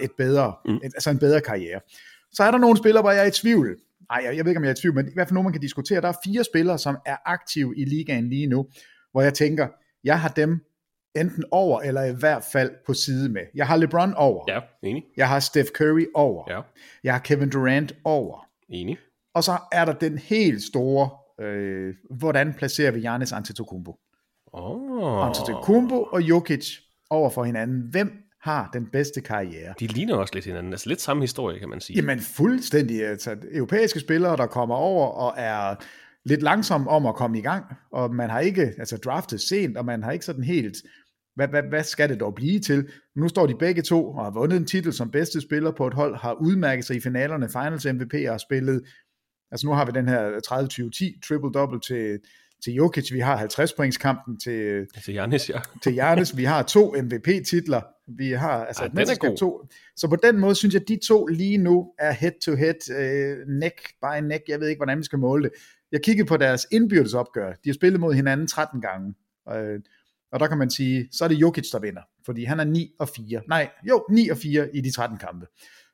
en bedre karriere. Så er der nogle spillere, hvor jeg er i tvivl. Nej, jeg ved ikke, om jeg er i tvivl, men i hvert fald nogen, man kan diskutere. Der er 4 spillere, som er aktive i ligaen lige nu, hvor jeg tænker, jeg har dem enten over, eller i hvert fald på side med. Jeg har LeBron over. Ja, enig. Jeg har Steph Curry over. Ja. Jeg har Kevin Durant over. Enig. Og så er der den helt store, hvordan placerer vi Giannis Antetokounmpo? Antetokounmpo og Jokic over for hinanden. Hvem har den bedste karriere? De ligner også lidt hinanden. Altså lidt samme historie, kan man sige. Jamen fuldstændig. Altså, europæiske spillere, der kommer over og er lidt langsomme om at komme i gang, og man har ikke draftet sent, og man har ikke sådan helt, hvad skal det dog blive til? Nu står de begge to og har vundet en titel som bedste spiller på et hold, har udmærket sig i finalerne, Finals MVP, og har spillet, altså nu har vi den her 30-20-10 triple-double til Jokic, vi har 50-pointskampen til Giannis, ja. Til Giannis, vi har 2 MVP-titler, vi har altså et mesterskab 2. Så på den måde synes jeg, at de to lige nu er head-to-head, neck by neck, jeg ved ikke, hvordan vi skal måle det. Jeg kiggede på deres indbyrdes opgør, de har spillet mod hinanden 13 gange, og der kan man sige, så er det Jokic, der vinder, fordi han er 9-4 i de 13 kampe.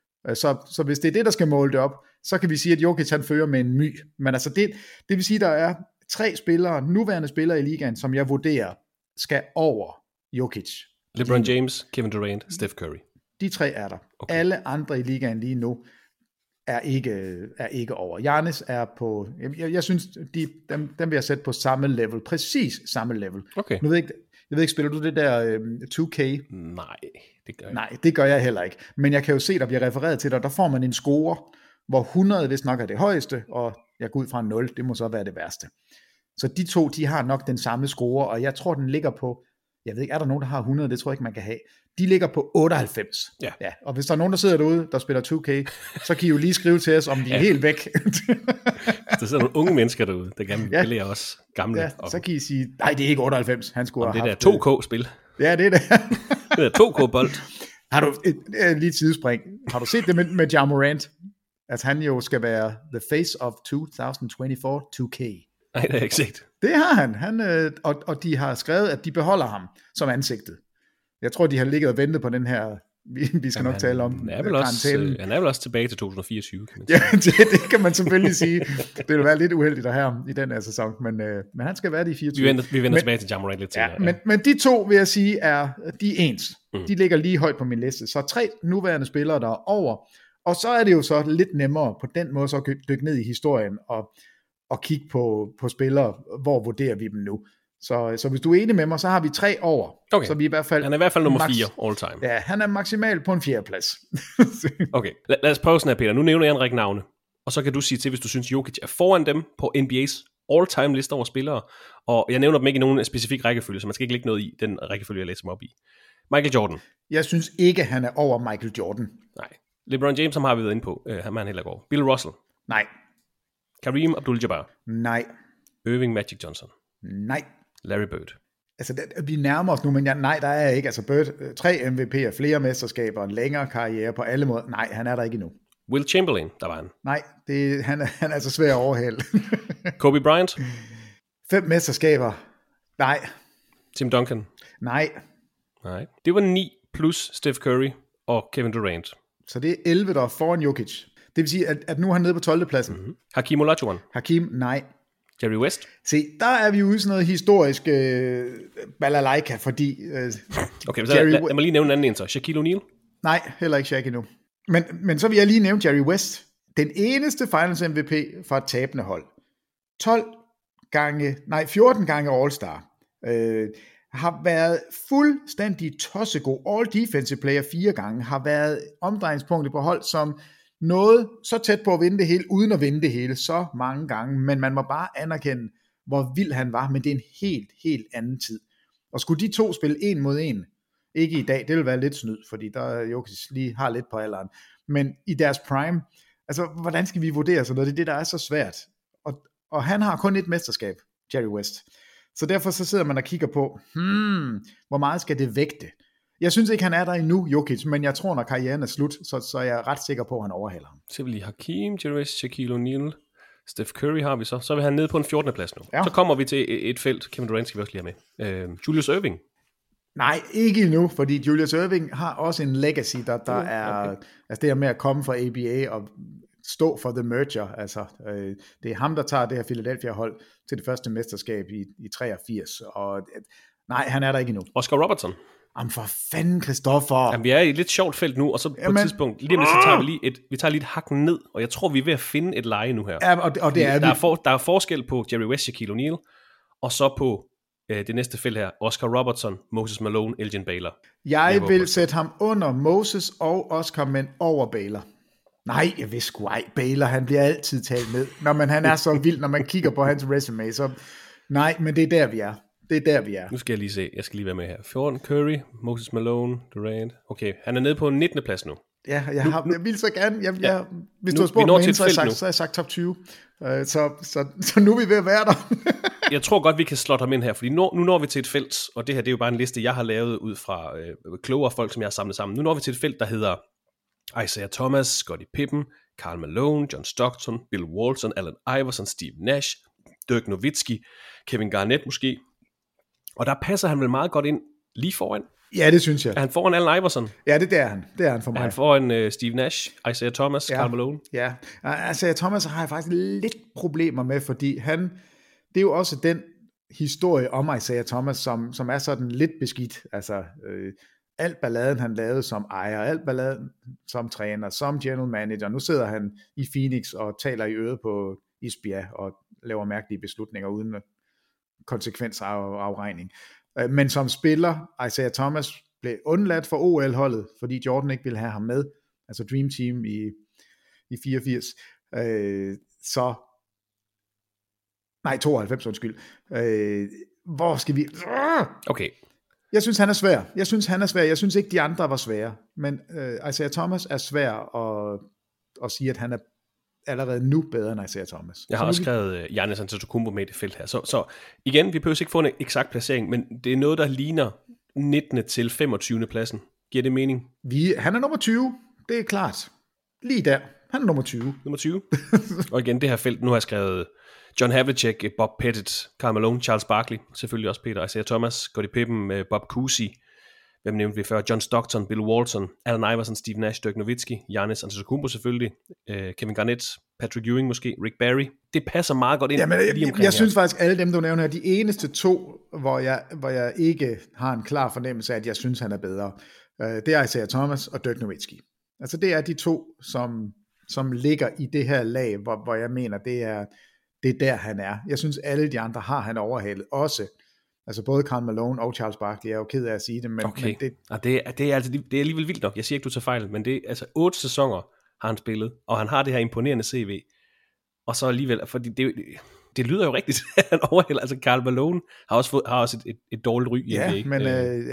Så hvis det er det, der skal måle det op, så kan vi sige, at Jokic han fører med en my. Men altså det vil sige, at der er 3 spillere, nuværende spillere i ligaen, som jeg vurderer, skal over Jokic. LeBron James, Kevin Durant, Steph Curry. De 3 er der. Okay. Alle andre i ligaen lige nu er ikke over. Giannis er på, jeg synes, dem vil jeg sætte på samme level, præcis samme level. Okay. Nu jeg ved ikke, spiller du det der 2K? Nej, det gør jeg. Nej, det gør jeg heller ikke. Men jeg kan jo se, der bliver refereret til dig, der får man en score, hvor 100 vist nok er det højeste, og jeg går ud fra 0, det må så være det værste. Så de to, de har nok den samme score, og jeg tror, den ligger på, jeg ved ikke, er der nogen, der har 100? Det tror jeg ikke, man kan have. De ligger på 98. Ja. Og hvis der er nogen, der sidder derude, der spiller 2K, så kan I jo lige skrive til os, om de er helt væk. Der sidder nogle unge mennesker derude, der gerne vil også gamle. Ja, så kan I sige, nej, det er ikke 98. Han skulle have haft det der 2K-spil. Ja, det er det. Det er 2K-bold. Har du lige et sidespring. Har du set det med Ja Morant? At han jo skal være the face of 2024 2K. Nej, det har jeg ikke set. Det har han og de har skrevet, at de beholder ham som ansigtet. Jeg tror, de har ligget og ventet på den her, vi skal nok tale om. Han er vel også tilbage til 2024, kan man sige. Ja, det kan man selvfølgelig sige. Det vil være lidt uheldigt at have ham i den her sæson, men han skal være det i 24. Vi vender tilbage til Ja Morant lidt senere. Ja. Men de to, vil jeg sige, de er ens. De ligger lige højt på min liste. Så 3 nuværende spillere, der er over. Og så er det jo så lidt nemmere på den måde så at dykke ned i historien og kigge på spillere, hvor vurderer vi dem nu. Så hvis du er enig med mig, så har vi 3 over. Okay. Så vi i hvert fald han er i hvert fald nummer 4 all time. Ja, han er maksimalt på en 4. plads. Okay, lad os prøve sådan her, Peter. Nu nævner jeg en række navne, og så kan du sige til, hvis du synes, Jokic er foran dem på NBA's all-time liste over spillere, og jeg nævner dem ikke i nogen specifik rækkefølge, så man skal ikke lægge noget i den rækkefølge, jeg læser mig op i. Michael Jordan. Jeg synes ikke, han er over Michael Jordan. Nej. LeBron James, som har vi været inde på, han er han heller over. Bill Russell. Nej. Kareem Abdul-Jabbar. Nej. Irving Magic Johnson. Nej. Larry Bird. Altså, vi nærmer os nu, men nej, der er ikke. Altså, Bird, 3 MVP'er, flere mesterskaber, en længere karriere på alle måder. Nej, han er der ikke endnu. Will Chamberlain, der var han. Nej, han er altså svær at overhælde. Kobe Bryant. 5 mesterskaber. Nej. Tim Duncan. Nej. Det var 9 plus Steph Curry og Kevin Durant. Så det er 11, der er foran Jokic. Det vil sige, at nu er han nede på 12. pladsen. Mm-hmm. Hakeem Olajuwon. Hakeem, nej. Jerry West. Se, der er vi ude i sådan noget historisk balalaika, fordi... okay, så lad mig lige nævne en anden en så. Shaquille O'Neal? Nej, heller ikke Shaq endnu. Men så vil jeg lige nævne Jerry West. Den eneste Finals MVP fra et tabende hold. 14 gange All-Star. Har været fuldstændig tossegod. All Defensive Player 4 gange. Har været omdrejningspunktet på hold, som nåede så tæt på at vinde det hele, uden at vinde det hele så mange gange. Men man må bare anerkende, hvor vild han var. Men det er en helt anden tid. Og skulle de to spille 1 mod 1, ikke i dag, det vil være lidt snyd, fordi der Jokic lige har lidt på alderen. Men i deres prime, altså hvordan skal vi vurdere sådan noget? Det er det, der er så svært. Og han har kun 1 mesterskab, Jerry West. Så derfor så sidder man og kigger på, hvor meget skal det vægte? Jeg synes ikke, han er der endnu, Jokic, men jeg tror, når karrieren er slut, så er jeg ret sikker på, at han overhaler ham. Så vil lige Hakeem, Jerry West, Shaquille O'Neal, Steph Curry har vi så. Så vil han nede på en 14. plads nu. Ja. Så kommer vi til et felt, Kevin Durant skal vi også lige have med. Julius Erving. Nej, ikke endnu, fordi Julius Erving har også en legacy, der er okay. Altså det her med at komme fra ABA og stå for the merger. Altså, det er ham, der tager det her Philadelphia-hold til det første mesterskab i 83, og Nej, han er der ikke endnu. Oscar Robertson. Jamen for fanden, Christoffer. Jamen, vi er i et lidt sjovt felt nu, og så på et tidspunkt, lige om lidt, så tager vi tager lige et hak ned, og jeg tror, vi er ved at finde et leje nu her. Ja, og det er der er forskel på Jerry West, Shaquille O'Neal, og så på det næste felt her, Oscar Robertson, Moses Malone, Elgin Baylor. Jeg vil sætte ham under Moses og Oscar, men over Baylor. Nej, jeg vidste sgu ej. Baylor, han bliver altid talt med. Men han er så vild, når man kigger på hans resume, så nej, men det er der, vi er. Det er der, vi er. Nu skal jeg lige se. Jeg skal lige være med her. 14, Curry, Moses Malone, Durant. Okay, han er nede på en 19. plads nu. Ja, jeg vil så gerne. Hvis du har spurgt mig, så har jeg sagt top 20. Så nu er vi ved at være der. Jeg tror godt, vi kan slå ham ind her, fordi nu når vi til et felt, og det her det er jo bare en liste, jeg har lavet ud fra klogere folk, som jeg har samlet sammen. Nu når vi til et felt, der hedder Isaiah Thomas, Scottie Pippen, Karl Malone, John Stockton, Bill Walton, Allen Iverson, Steve Nash, Dirk Nowitzki, Kevin Garnett måske. Og der passer han vel meget godt ind lige foran. Ja, det synes jeg. Er han foran Allen Iverson? Ja, det er han. Det er han for mig. Er han foran Steve Nash, Isaiah Thomas, Karl Malone? Ja, Isaiah Thomas har jeg faktisk lidt problemer med, fordi det er jo også den historie om Isaiah Thomas, som er sådan lidt beskidt. Altså, alt balladen han lavede som ejer, alt balladen som træner, som general manager. Nu sidder han i Phoenix og taler i øret på Isbia og laver mærkelige beslutninger uden konsekvensafregning. Men som spiller, Isaiah Thomas blev undladt for OL-holdet, fordi Jordan ikke ville have ham med, altså Dream Team i 84. 92, undskyld. Hvor skal vi... Okay. Jeg synes, han er svær. Jeg synes ikke, de andre var svære. Men Isaiah Thomas er svær at sige, at han er allerede nu bedre end Isaiah Thomas. Jeg har også skrevet Giannis Antetokounmpo med i det felt her. Så igen, vi behøver ikke få en eksakt placering, men det er noget, der ligner 19. til 25. pladsen. Giver det mening? Han er nummer 20, det er klart. Lige der. Han er nummer 20. Nummer 20. Og igen, det her felt, nu har jeg skrevet John Havlicek, Bob Pettit, Karl Malone, Charles Barkley, selvfølgelig også Peter, Isaiah Thomas, Scottie Pippen, Bob Cousy, hvem nævnte vi før, John Stockton, Bill Walton, Allen Iverson, Steve Nash, Dirk Nowitzki, Giannis Antetokounmpo selvfølgelig, Kevin Garnett, Patrick Ewing måske, Rick Barry. Det passer meget godt ind. Jamen, jeg synes faktisk, alle dem, du nævner her, de eneste to, hvor jeg ikke har en klar fornemmelse af, at jeg synes, han er bedre, det er Isaiah Thomas og Dirk Nowitzki. Altså det er de to, som ligger i det her lag, hvor jeg mener, det er der, han er. Jeg synes, alle de andre har han overhalet også. Altså både Karl Malone og Charles Barkley, jeg er jo ked af at sige det, men, okay. men det er alligevel vildt nok. Jeg siger ikke, du tager fejl, men det er altså 8 sæsoner har han spillet, og han har det her imponerende CV. Og så alligevel, fordi det lyder jo rigtigt, at han overhælder. Altså Karl Malone har også et dårligt ry i NBA. Ja, men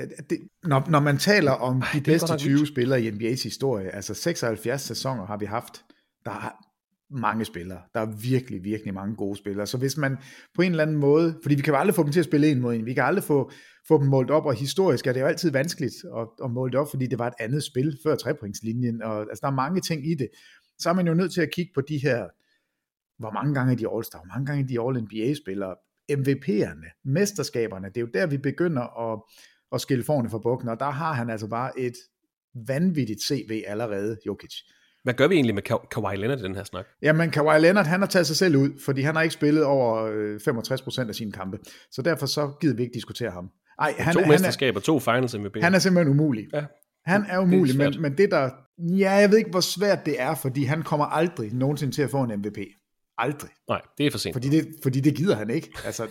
når man taler om de bedste 20 spillere i NBA's historie, altså 76 sæsoner har vi haft, der er mange spillere. Der er virkelig, virkelig mange gode spillere. Så hvis man på en eller anden måde, fordi vi kan jo aldrig få dem til at spille en mod en, vi kan aldrig få dem målt op, og historisk er det jo altid vanskeligt at måle det op, fordi det var et andet spil før trepointslinjen, og altså, der er mange ting i det. Så er man jo nødt til at kigge på de her, hvor mange gange er de All-Star, hvor mange gange er de All-NBA-spillere, MVP'erne, mesterskaberne, det er jo der, vi begynder at skille forne fra bukken, og der har han altså bare et vanvittigt CV allerede, Jokic. Hvad gør vi egentlig med Kawhi Leonard i den her snak? Jamen, Kawhi Leonard, han har taget sig selv ud, fordi han har ikke spillet over 65% af sine kampe. Så derfor så gider vi ikke diskutere ham. To mesterskaber, 2 finals MVP. Han er simpelthen umulig. Ja, han er umulig, men det der... Ja, jeg ved ikke, hvor svært det er, fordi han kommer aldrig nogensinde til at få en MVP. Aldrig. Nej, det er for sent. Fordi det gider han ikke. Altså,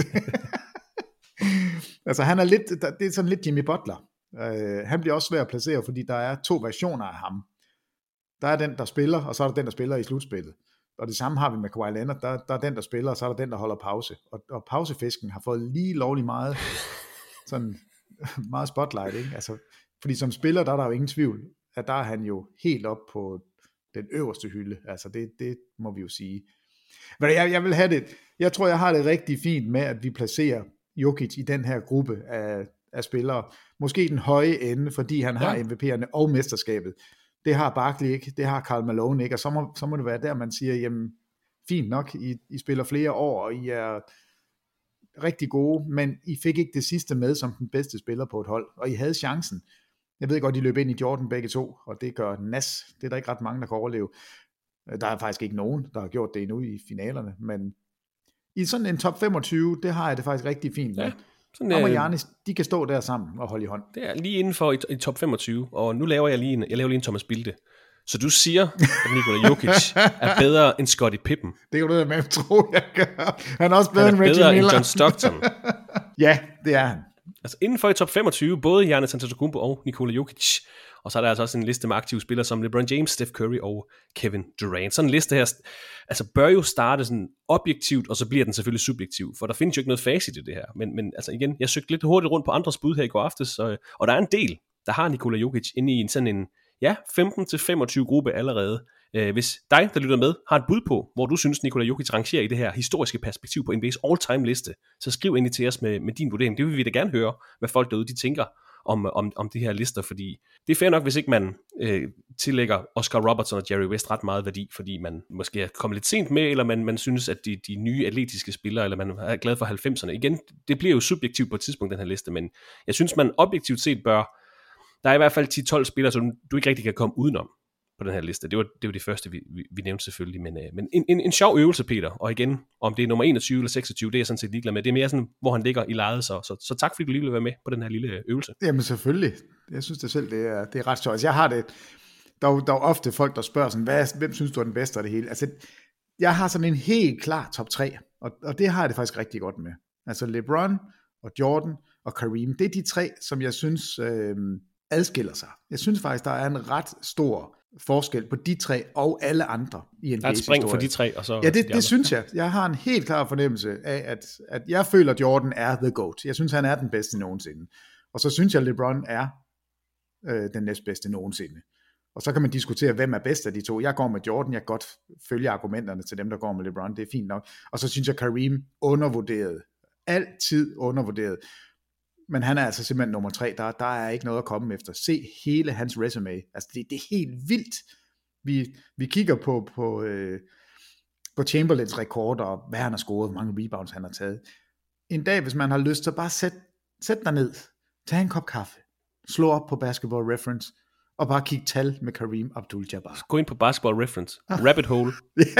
altså han er lidt... Det er sådan lidt Jimmy Butler. Han bliver også svær at placere, fordi der er 2 versioner af ham. Der er den, der spiller, og så er der den, der spiller i slutspillet. Og det samme har vi med Kawhi Leonard. Der er den, der spiller, og så er der den, der holder pause. Og pausefisken har fået lige lovlig meget, sådan meget spotlight, ikke? Altså, fordi som spiller, der er der jo ingen tvivl, at der er han jo helt op på den øverste hylde. Altså det må vi jo sige. Men jeg vil have det. Jeg tror, jeg har det rigtig fint med, at vi placerer Jokic i den her gruppe af spillere. Måske den høje ende, fordi han har MVP'erne og mesterskabet. Det har Barkley ikke, det har Karl Malone ikke, og så må det være der, man siger, jamen, fint nok, I spiller flere år, og I er rigtig gode, men I fik ikke det sidste med som den bedste spiller på et hold, og I havde chancen. Jeg ved godt, I løb ind i Jordan begge to, og det gør nas. Det er der ikke ret mange, der kan overleve. Der er faktisk ikke nogen, der har gjort det endnu i finalerne, men i sådan en top 25, det har jeg det faktisk rigtig fint med. Ja. Ham og Giannis, de kan stå der sammen og holde i hånd. Det er lige inden for i top 25, og nu laver jeg lige en Thomas Bilde. Så du siger, at Nikola Jokic er bedre end Scottie Pippen? Det kan du med at tro, jeg gør. Han er også bedre end Reggie Miller. Han er bedre end John Stockton. Ja, det er han. Altså inden for i top 25, både Giannis Antetokounmpo og Nikola Jokic. Og så er der altså også en liste med aktive spillere som LeBron James, Steph Curry og Kevin Durant. Sådan en liste her bør jo starte sådan objektivt, og så bliver den selvfølgelig subjektiv, for der findes jo ikke noget facit i det her. Men altså igen, jeg søgte lidt hurtigt rundt på andres bud her i går aftes, og der er en del, der har Nikola Jokic inde i sådan en 15-25 gruppe allerede. Hvis dig, der lytter med, har et bud på, hvor du synes, Nikola Jokic rangerer i det her historiske perspektiv på NBA's all-time liste, så skriv ind til os med din vurdering. Det vil vi da gerne høre, hvad folk derude de tænker om de her lister, fordi det er fair nok, hvis ikke man tillægger Oscar Robertson og Jerry West ret meget værdi, fordi man måske er kommet lidt sent med, eller man synes, at de nye atletiske spillere, eller man er glad for 90'erne. Igen, det bliver jo subjektivt på et tidspunkt, den her liste, men jeg synes, man objektivt set bør. Der er i hvert fald 10-12 spillere, som du ikke rigtig kan komme udenom på den her liste. Det var det første, vi nævnte selvfølgelig. Men en sjov øvelse, Peter. Og igen, om det er nummer 21 eller 26, det er jeg sådan set ligeglad med. Det er mere sådan, hvor han ligger i lejet. Så tak, fordi du lige vil være med på den her lille øvelse. Jamen selvfølgelig. Jeg synes det selv, det er ret sjovt. Altså, jeg har det. Der er ofte folk, der spørger sådan, hvem synes du er den bedste af det hele? Altså, jeg har sådan en helt klar top 3. Og det har jeg det faktisk rigtig godt med. Altså LeBron og Jordan og Kareem. Det er de 3, som jeg synes adskiller sig. Jeg synes faktisk, der er en ret stor forskel på de 3 og alle andre i NBA's historie. Der er et spring for de 3, og så... Ja, det synes jeg. Jeg har en helt klar fornemmelse af, at jeg føler, at Jordan er the GOAT. Jeg synes, han er den bedste nogensinde. Og så synes jeg, at LeBron er den næstbedste nogensinde. Og så kan man diskutere, hvem er bedst af de 2. Jeg går med Jordan, jeg kan godt følge argumenterne til dem, der går med LeBron. Det er fint nok. Og så synes jeg, Kareem undervurderet. Altid undervurderet. Men han er altså simpelthen nummer 3, der er ikke noget at komme efter. Se hele hans resume. Altså det er helt vildt. Vi kigger på Chamberlains rekorder, og hvad han har scoret, hvor mange rebounds han har taget. En dag, hvis man har lyst, så bare sæt dig ned, tag en kop kaffe, slå op på Basketball Reference, og bare kig tal med Kareem Abdul-Jabbar. Gå ind på Basketball Reference. Rabbit hole.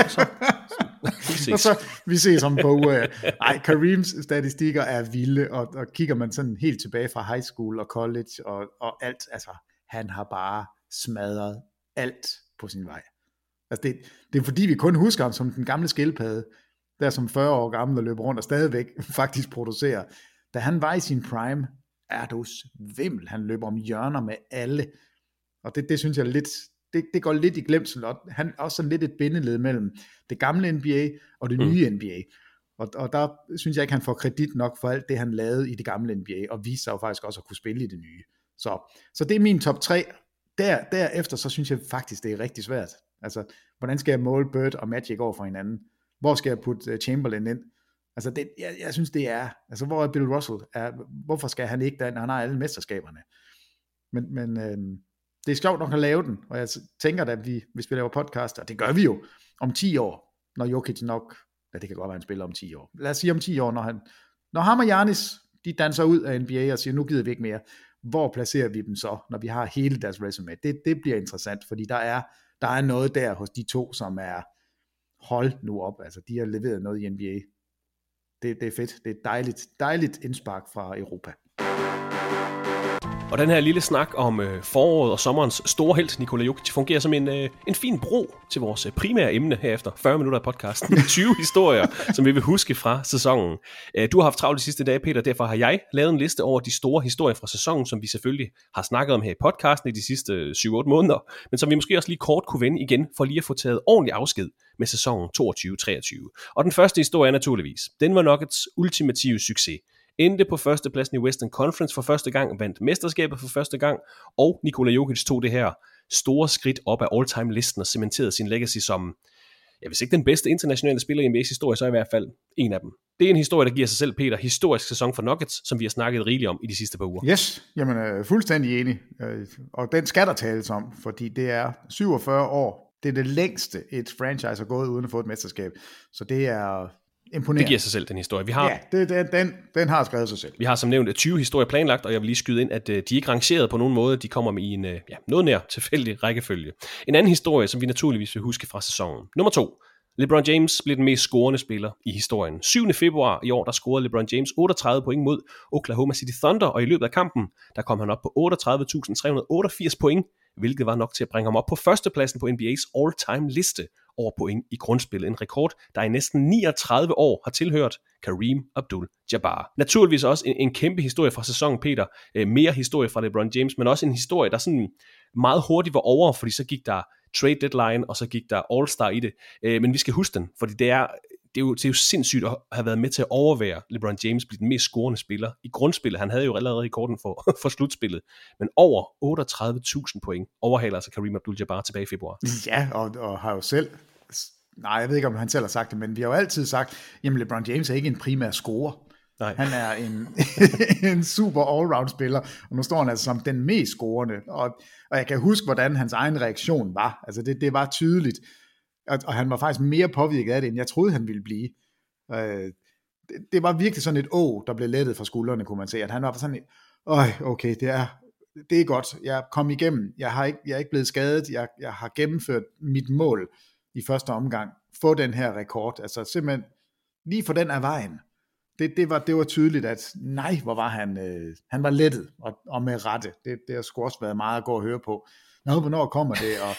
Vi ses om på ej, Kareems statistikker er vilde, og kigger man sådan helt tilbage fra high school og college og alt, altså han har bare smadret alt på sin vej. Altså det er fordi vi kun husker ham som den gamle skildpadde, der som 40 år gammel og løber rundt og stadigvæk faktisk producerer. Da han var i sin prime, er du svimmel, han løber om hjørner med alle, og det synes jeg lidt. Det går lidt i glemsel, og han er også sådan lidt et bindeled mellem det gamle NBA og det nye NBA. Og der synes jeg ikke, han får kredit nok for alt det, han lavede i det gamle NBA, og viste sig jo faktisk også at kunne spille i det nye. Så det er min top 3. Derefter, så synes jeg faktisk, det er rigtig svært. Altså, hvordan skal jeg måle Bird og Magic over for hinanden? Hvor skal jeg putte Chamberlain ind? Altså, jeg synes, det er... Altså, hvor er Bill Russell? Hvorfor skal han ikke der? Han har alle mesterskaberne. Men det er sjovt nok at lave den, og jeg tænker da, hvis vi laver podcast, og det gør vi jo om 10 år, når Jokic nok, ja, det kan godt være, han spiller om 10 år. Lad os sige om 10 år, når ham og Giannis, de danser ud af NBA og siger, nu gider vi ikke mere. Hvor placerer vi dem så, når vi har hele deres resume? Det bliver interessant, fordi der er noget der hos de 2, som er, hold nu op, altså de har leveret noget i NBA. Det er fedt, det er et dejligt indspark fra Europa. Og den her lille snak om foråret og sommerens store helt, Nikola Jokic, fungerer som en fin bro til vores primære emne herefter 40 minutter af podcasten. 20 historier, som vi vil huske fra sæsonen. Du har haft travlt de sidste dage, Peter, derfor har jeg lavet en liste over de store historier fra sæsonen, som vi selvfølgelig har snakket om her i podcasten i de sidste 7-8 måneder, men som vi måske også lige kort kunne vende igen, for lige at få taget ordentlig afsked med sæsonen 22-23. Og den første historie er naturligvis, den var Nuggets ultimative succes. Endte på førstepladsen i Western Conference for første gang, vandt mesterskabet for første gang, og Nikola Jokic tog det her store skridt op af all-time-listen og cementerede sin legacy som, hvis ikke den bedste internationale spiller i NBA's historie, så i hvert fald en af dem. Det er en historie, der giver sig selv, Peter, historisk sæson for Nuggets, som vi har snakket rigeligt om i de sidste par uger. Yes, jamen fuldstændig enig, og den skal der tales om, fordi det er 47 år, det er det længste et franchise har gået uden at få et mesterskab, så det er... imponerende. Det giver sig selv, den historie. Vi har, den har skrevet sig selv. Vi har som nævnt 20 historier planlagt, og jeg vil lige skyde ind, at de ikke rangeret på nogen måde. De kommer med i en noget nær tilfældig rækkefølge. En anden historie, som vi naturligvis vil huske fra sæsonen. Nummer 2. LeBron James blev den mest scorende spiller i historien. 7. februar i år, der scorede LeBron James 38 point mod Oklahoma City Thunder, og i løbet af kampen, der kom han op på 38.388 point, hvilket var nok til at bringe ham op på førstepladsen på NBA's all-time liste over point i grundspillet. En rekord, der i næsten 39 år har tilhørt Kareem Abdul-Jabbar. Naturligvis også en kæmpe historie fra sæsonen, Peter. Mere historie fra LeBron James, men også en historie, der sådan meget hurtigt var over, fordi så gik der trade deadline, og så gik der All-Star i det. Men vi skal huske den, fordi det er jo sindssygt at have været med til at overvære LeBron James blive den mest scorende spiller i grundspillet. Han havde jo allerede rekorden for slutspillet, men over 38.000 point overhaler altså Kareem Abdul-Jabbar tilbage i februar. Ja, og har jo selv, nej, jeg ved ikke, om han selv har sagt det, men vi har jo altid sagt, jamen LeBron James er ikke en primær scorer. Nej. Han er en super all-round spiller, og nu står han altså som den mest scorende, og jeg kan huske, hvordan hans egen reaktion var. Altså det var tydeligt, og han var faktisk mere påvirket af det, end jeg troede, han ville blive. Det var virkelig sådan et der blev lettet fra skuldrene, kunne man se, at han var sådan, okay, det er godt, jeg kom igennem, jeg er ikke blevet skadet, jeg har gennemført mit mål i første omgang, få den her rekord, altså simpelthen lige for den af vejen. Det var tydeligt, at nej, hvor var han var lettet, og med rette. Det har sgu også været meget at gå og høre på. Hvornår kommer det? Og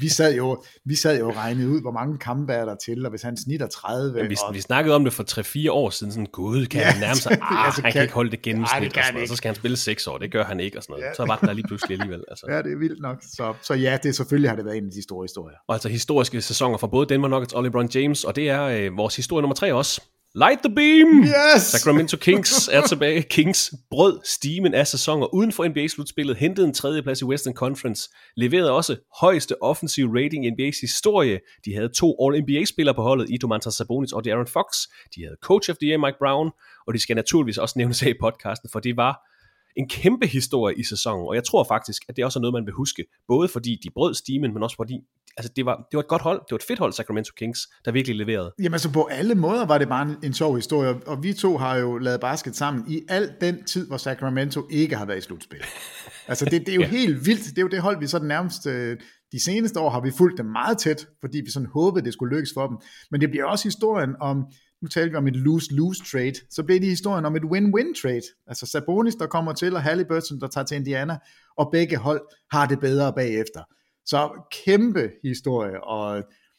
vi sad jo og regnede ud, hvor mange kampe er der til, og hvis han snitter 30... Ja, vi snakkede om det for 3-4 år siden, sådan, gud, kan han nærme sig? Han kan ikke holde det gennemsnit, og så skal han spille 6 år, det gør han ikke, og sådan noget. Ja. Så var den der lige pludselig alligevel. Altså. Ja, det er vildt nok. Så ja, selvfølgelig har det været en af de store historier. Og altså historiske sæsoner for både Denver Nuggets og LeBron James, og det er vores historie nummer 3 også. Light the beam! Yes! Sacramento Kings er tilbage. Kings brød stimen af sæsoner uden for NBA-slutspillet, hentede en 3. plads i Western Conference, leverede også højeste offensive rating i NBA's historie. De havde 2 All-NBA-spillere på holdet i Domantas Sabonis og De'Aaron Fox. De havde Coach of the Year Mike Brown, og de skal naturligvis også nævnes af i podcasten, for det var en kæmpe historie i sæsonen, og jeg tror faktisk, at det også er noget, man vil huske, både fordi de brød stimen, men også fordi altså det var et godt hold, det var et fedt hold, Sacramento Kings, der virkelig leverede. Jamen altså på alle måder var det bare en sjov historie, og vi to har jo lavet basket sammen i al den tid, hvor Sacramento ikke har været i slutspil. Altså det er jo helt vildt, det er jo det hold, vi så nærmest de seneste år har vi fulgt dem meget tæt, fordi vi sådan håbede, det skulle lykkes for dem, men det bliver også historien om, nu talte vi om et lose-lose trade, så bliver det historien om et win-win trade. Altså Sabonis, der kommer til, og Halliburton, der tager til Indiana, og begge hold har det bedre bagefter. Så kæmpe historie, og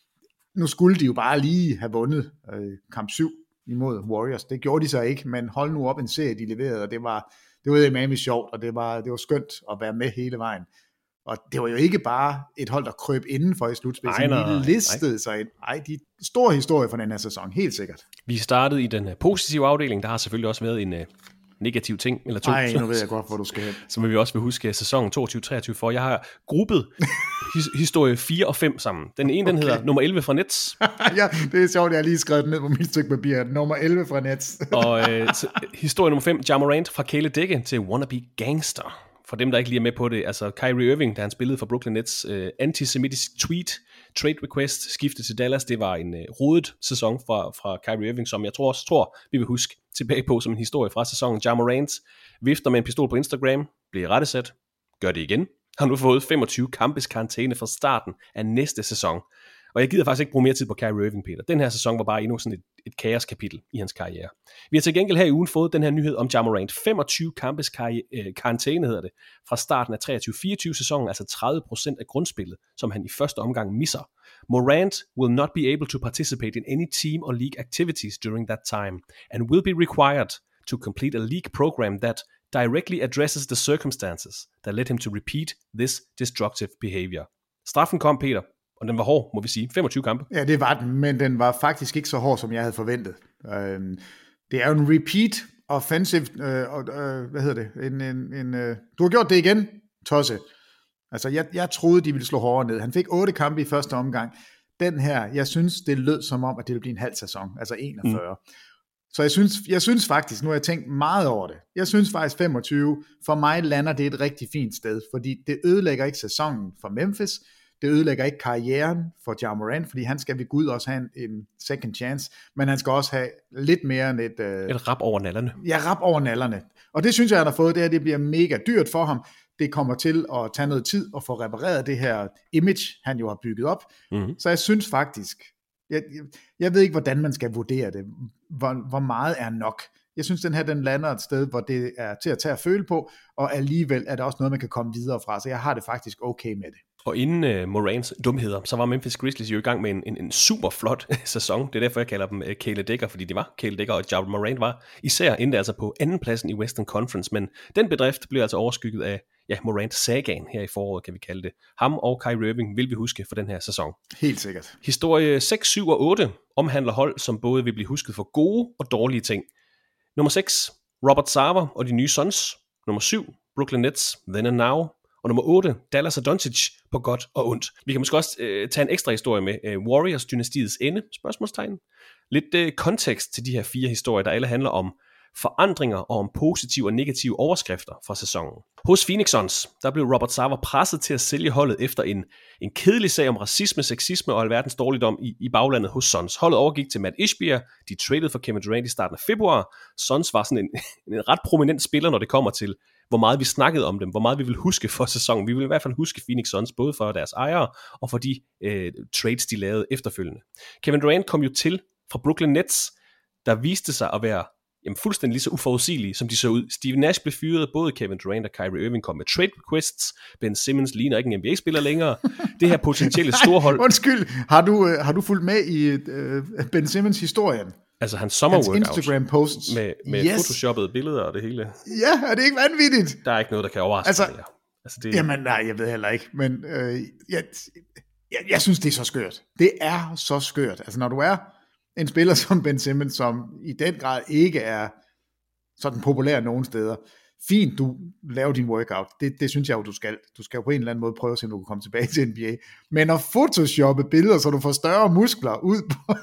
nu skulle de jo bare lige have vundet kamp 7 imod Warriors. Det gjorde de så ikke, men hold nu op en serie, de leverede, og det var meget sjovt, og det var skønt at være med hele vejen. Og det var jo ikke bare et hold, der krøb indenfor i slutspillet, de listede sig ind. De store historie for den her sæson, helt sikkert. Vi startede i den positive afdeling, der har selvfølgelig også været en negativ ting, eller 2. Nu ved jeg godt, hvor du skal hen. Så vi også vil huske sæsonen 22-23 for. Jeg har gruppet historie 4 og 5 sammen. Den ene, den hedder nummer 11 fra Nets. Ja, det er sjovt, jeg har lige skrevet ned på mit stykke papir. Nummer 11 fra Nets. Og historie nummer 5, Ja Morant fra Kæle Dække til Wannabe Gangster. For dem, der ikke lige er med på det, altså Kyrie Irving, da han spillede for Brooklyn Nets, antisemitisk tweet, trade request, skifte til Dallas, det var en rodet sæson fra Kyrie Irving, som jeg tror, vi vil huske tilbage på som en historie fra sæsonen. Ja Morant vifter med en pistol på Instagram, bliver rettesat, gør det igen, har nu fået 25 kampes karantæne fra starten af næste sæson. Og jeg gider faktisk ikke bruge mere tid på Kyrie Irving, Peter. Den her sæson var bare endnu sådan et kaoskapitel i hans karriere. Vi har til gengæld her i ugen fået den her nyhed om Ja Morant. 25 kampes karantæne hedder det, fra starten af 23-24 sæsonen, altså 30% af grundspillet, som han i første omgang misser. Morant will not be able to participate in any team or league activities during that time, and will be required to complete a league program that directly addresses the circumstances that led him to repeat this destructive behavior. Straffen kom, Peter, og den var hård, må vi sige. 25 kampe. Ja, det var den, men den var faktisk ikke så hård, som jeg havde forventet. Det er jo en repeat offensive, hvad hedder det? Du har gjort det igen, Tosse. Altså, jeg troede, de ville slå hårdere ned. Han fik 8 kampe i første omgang. Den her, jeg synes, det lød som om, at det ville blive en halv sæson, altså 41. Så jeg synes faktisk, nu har jeg tænkt meget over det, jeg synes faktisk 25, for mig lander det et rigtig fint sted, fordi det ødelægger ikke sæsonen for Memphis, det ødelægger ikke karrieren for Ja Morant, fordi han skal ved Gud også have en second chance, men han skal også have lidt mere end et rap over nallerne. Ja, rap over nallerne. Og det synes jeg, han har fået, det bliver mega dyrt for ham. Det kommer til at tage noget tid at få repareret det her image, han jo har bygget op. Mm-hmm. Så jeg synes faktisk, Jeg ved ikke, hvordan man skal vurdere det. Hvor meget er nok? Jeg synes, den lander et sted, hvor det er til at tage at føle på, og alligevel er det også noget, man kan komme videre fra, så jeg har det faktisk okay med det. Og inden Morans dumheder, så var Memphis Grizzlies jo i gang med en super flot sæson. Det er derfor, jeg kalder dem Cale Decker, fordi de var Cale Decker, og Ja Morant var især endte altså på andenpladsen i Western Conference, men den bedrift blev altså overskygget af Morant-sagaen her i foråret, kan vi kalde det. Ham og Kyrie Irving vil vi huske for den her sæson. Helt sikkert. Historie 6, 7 og 8 omhandler hold, som både vil blive husket for gode og dårlige ting. Nummer 6, Robert Sarver og de nye Suns. Nummer 7, Brooklyn Nets, Then and Now. Og nummer 8, Dallas og Doncic på godt og ondt. Vi kan måske også tage en ekstra historie med Warriors-dynastiets ende, spørgsmålstegn. Lidt kontekst til de her 4 historier, der alle handler om forandringer og om positive og negative overskrifter fra sæsonen. Hos Phoenix Suns, der blev Robert Sarver presset til at sælge holdet efter en kedelig sag om racisme, sexisme og alverdens dårligdom i baglandet hos Suns. Holdet overgik til Matt Ishbia, de traded for Kevin Durant i starten af februar. Suns var sådan en ret prominent spiller, når det kommer til, hvor meget vi snakkede om dem, hvor meget vi vil huske for sæsonen. Vi vil i hvert fald huske Phoenix Suns, både for deres ejere og for de trades, de lavede efterfølgende. Kevin Durant kom jo til fra Brooklyn Nets, der viste sig at være fuldstændig lige så uforudsigelige, som de så ud. Steve Nash blev fyret, både Kevin Durant og Kyrie Irving kom med trade requests. Ben Simmons ligner ikke en NBA-spiller længere. Det her potentielle storhold... Undskyld, har du fulgt med i Ben Simmons historien? Altså hans sommerworkout. Hans Instagram posts. Med photoshoppede billeder og det hele. Ja, er det ikke vanvittigt? Der er ikke noget, der kan overraske mig. Jamen nej, jeg ved heller ikke. Men jeg synes, det er så skørt. Det er så skørt. Altså når du er en spiller som Ben Simmons, som i den grad ikke er sådan populær nogen steder. Fint, du laver din workout. Det synes jeg jo, du skal. Du skal jo på en eller anden måde prøve at se, om du kan komme tilbage til NBA. Men at photoshoppe billeder, så du får større muskler ud på...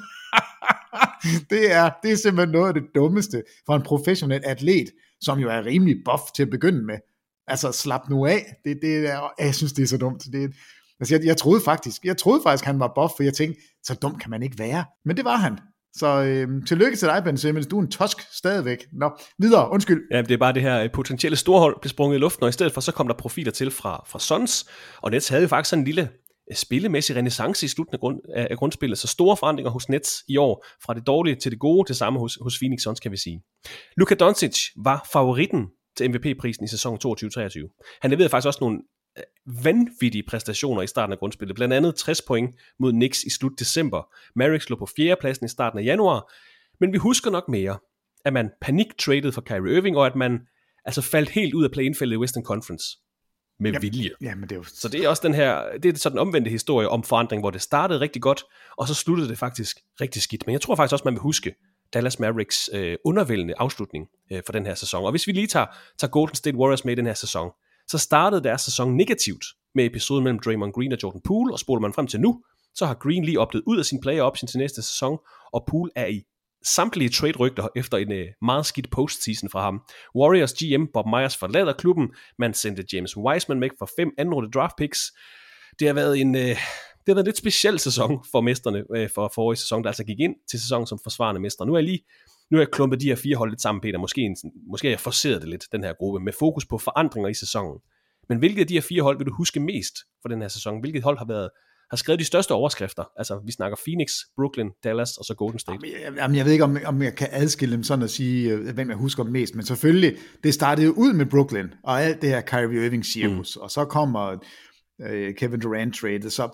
det er simpelthen noget af det dummeste for en professionel atlet, som jo er rimelig buff til at begynde med. Altså, slap nu af. Jeg synes, det er så dumt. Altså, jeg troede faktisk, han var buff, for jeg tænkte, så dum kan man ikke være. Men det var han. Så tillykke til dig, Ben Simmons. Du er en tosk stadigvæk. Nå, videre. Undskyld. Ja, det er bare det her potentielle storhold blev sprunget i luften, og i stedet for, så kom der profiler til fra Suns, og Nets havde jo faktisk sådan en lille spillemæssig renaissance i slutningen af grundspillet, så store forandringer hos Nets i år, fra det dårlige til det gode, til samme hos Phoenix Suns, kan vi sige. Luka Doncic var favoritten til MVP-prisen i sæsonen 22-23. Han leverede faktisk også nogle vanvittige præstationer i starten af grundspillet, blandt andet 60 point mod Knicks i slut december. Mavericks lå på 4. pladsen i starten af januar, men vi husker nok mere, at man panik-traded for Kyrie Irving, og at man altså faldt helt ud af play-in-feltet i Western Conference med vilje. Jamen, det er jo... Så det er også det er sådan en omvendte historie om forandring, hvor det startede rigtig godt, og så sluttede det faktisk rigtig skidt. Men jeg tror faktisk også, man vil huske Dallas Mavericks undervældende afslutning for den her sæson. Og hvis vi lige tager Golden State Warriors med i den her sæson, så startede deres sæson negativt med episoden mellem Draymond Green og Jordan Poole, og spoler man frem til nu, så har Green lige opdaget ud af sin player option til næste sæson, og Poole er i samtlige trade-rygter efter en meget skidt postseason fra ham. Warriors GM Bob Myers forlader klubben, man sendte James Wiseman væk for 5 andenrunde draft picks. Det har været en lidt speciel sæson for mesterne for forrige sæson, der altså gik ind til sæsonen som forsvarende mestre. Nu har jeg klumpet de her 4 hold lidt sammen, Peter. Måske har jeg forceret det lidt, den her gruppe, med fokus på forandringer i sæsonen. Men hvilket af de her 4 hold vil du huske mest for den her sæson? Hvilket hold har skrevet de største overskrifter? Altså, vi snakker Phoenix, Brooklyn, Dallas og så Golden State. Jamen, jeg ved ikke, om jeg kan adskille dem sådan at sige, hvem jeg husker mest, men selvfølgelig, det startede jo ud med Brooklyn, og alt det her Kyrie Irving-cirkus, og så kommer Kevin Durant traded,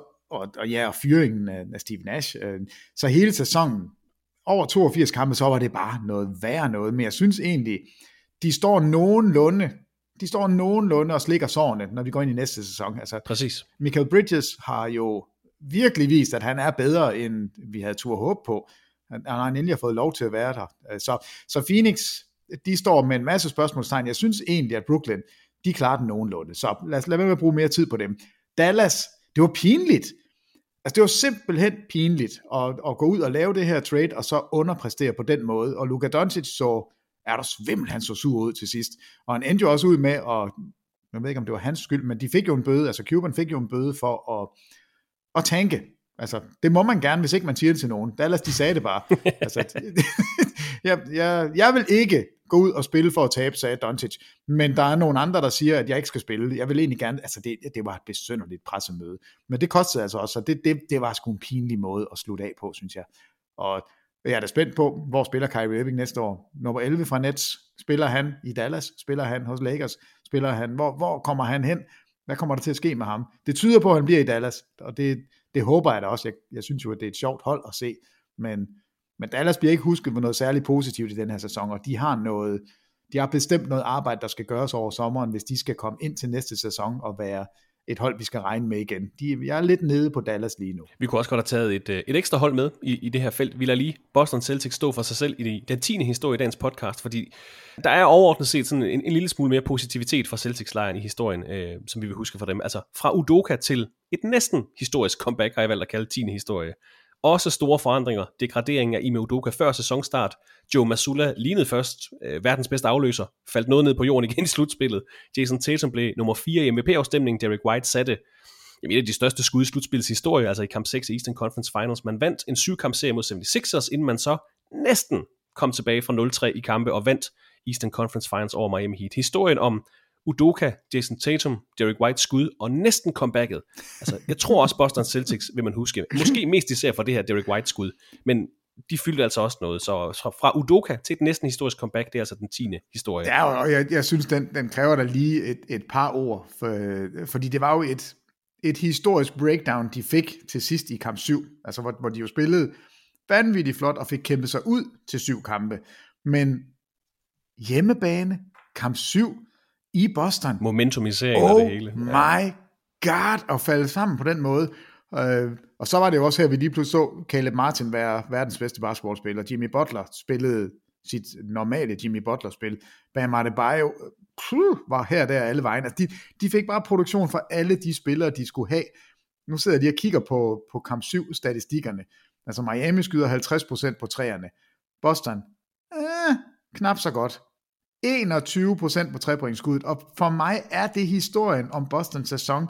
og fyringen af Steve Nash. Så hele sæsonen, over 82 kampe, så var det bare noget værre noget, men jeg synes egentlig, de står nogenlunde og slikker sårene, når vi går ind i næste sæson. Altså, præcis. Michael Bridges har jo virkelig vist, at han er bedre, end vi havde tur håb på. Han har endelig fået lov til at være der. Så Phoenix, de står med en masse spørgsmålstegn. Jeg synes egentlig, at Brooklyn, de klarer den nogenlunde. Så lad være med at bruge mere tid på dem. Dallas, det var pinligt. Altså det var simpelthen pinligt at gå ud og lave det her trade, og så underpræstere på den måde. Og Luka Doncic han så sur ud til sidst. Og han endte jo også ud med, og jeg ved ikke, om det var hans skyld, men de fik jo en bøde, altså Cuban fik jo en bøde for at tanke. Altså, det må man gerne, hvis ikke man siger det til nogen. Dallas, de sagde det bare. Altså, jeg vil ikke gå ud og spille for at tabe, sagde Doncic. Men der er nogle andre, der siger, at jeg ikke skal spille. Jeg vil egentlig gerne, altså det var et besynderligt pressemøde. Men det kostede altså også, og det var sgu en pinlig måde at slutte af på, synes jeg. Og jeg er da spændt på, hvor spiller Kyrie Irving næste år. Nummer 11 fra Nets, spiller han i Dallas, spiller han hos Lakers, spiller han, hvor kommer han hen? Hvad kommer der til at ske med ham? Det tyder på, at han bliver i Dallas, og det håber jeg da også. Jeg synes jo, at det er et sjovt hold at se, men Dallas bliver ikke husket for noget særligt positivt i den her sæson, og de har bestemt noget arbejde, der skal gøres over sommeren, hvis de skal komme ind til næste sæson og være et hold, vi skal regne med igen. Jeg er lidt nede på Dallas lige nu. Vi kunne også godt have taget et ekstra hold med i det her felt. Vi lader lige Boston Celtics stå for sig selv i den 10. historie i dagens podcast, fordi der er overordnet set sådan en lille smule mere positivitet fra Celtics-lejren i historien, som vi vil huske fra dem. Altså fra Udoka til et næsten historisk comeback, har jeg valgt at kalde 10. historie. Også store forandringer. Degraderingen af Ime Udoka før sæsonstart. Joe Mazzulla lignede først verdens bedste afløser. Faldt noget ned på jorden igen i slutspillet. Jason Tatum blev nummer 4 i MVP-afstemningen. Derek White satte et af de største skud i slutspillets historie, altså i kamp 6 i Eastern Conference Finals. Man vandt en 7-kampserie mod 76ers, inden man så næsten kom tilbage fra 0-3 i kampe og vandt Eastern Conference Finals over Miami Heat. Historien om Udoka, Jason Tatum, Derek White skud og næsten comebacket. Altså, jeg tror også Boston Celtics vil man huske. Måske mest især for det her Derek White skud, men de fyldte altså også noget. Så fra Udoka til et næsten historisk comeback, det er altså den 10. historie. Ja, og jeg synes, den kræver da lige et par ord, fordi det var jo et historisk breakdown, de fik til sidst i kamp 7, altså hvor de jo spillede vanvittigt flot og fik kæmpet sig ud til 7 kampe. Men hjemmebane, kamp 7, i Boston. Momentumisering af det hele. My God, at falde sammen på den måde. Og så var det jo også her, vi lige pludselig så Caleb Martin være verdens bedste basketballspiller. Jimmy Butler spillede sit normale Jimmy Butler-spil. Bam Adebayo var her der alle vejen. Altså, de fik bare produktion for alle de spillere, de skulle have. Nu sidder de og kigger på kamp 7-statistikkerne. Altså Miami skyder 50% på træerne. Boston, knap så godt. 21% på trepointskuddet, og for mig er det historien om Bostons sæson.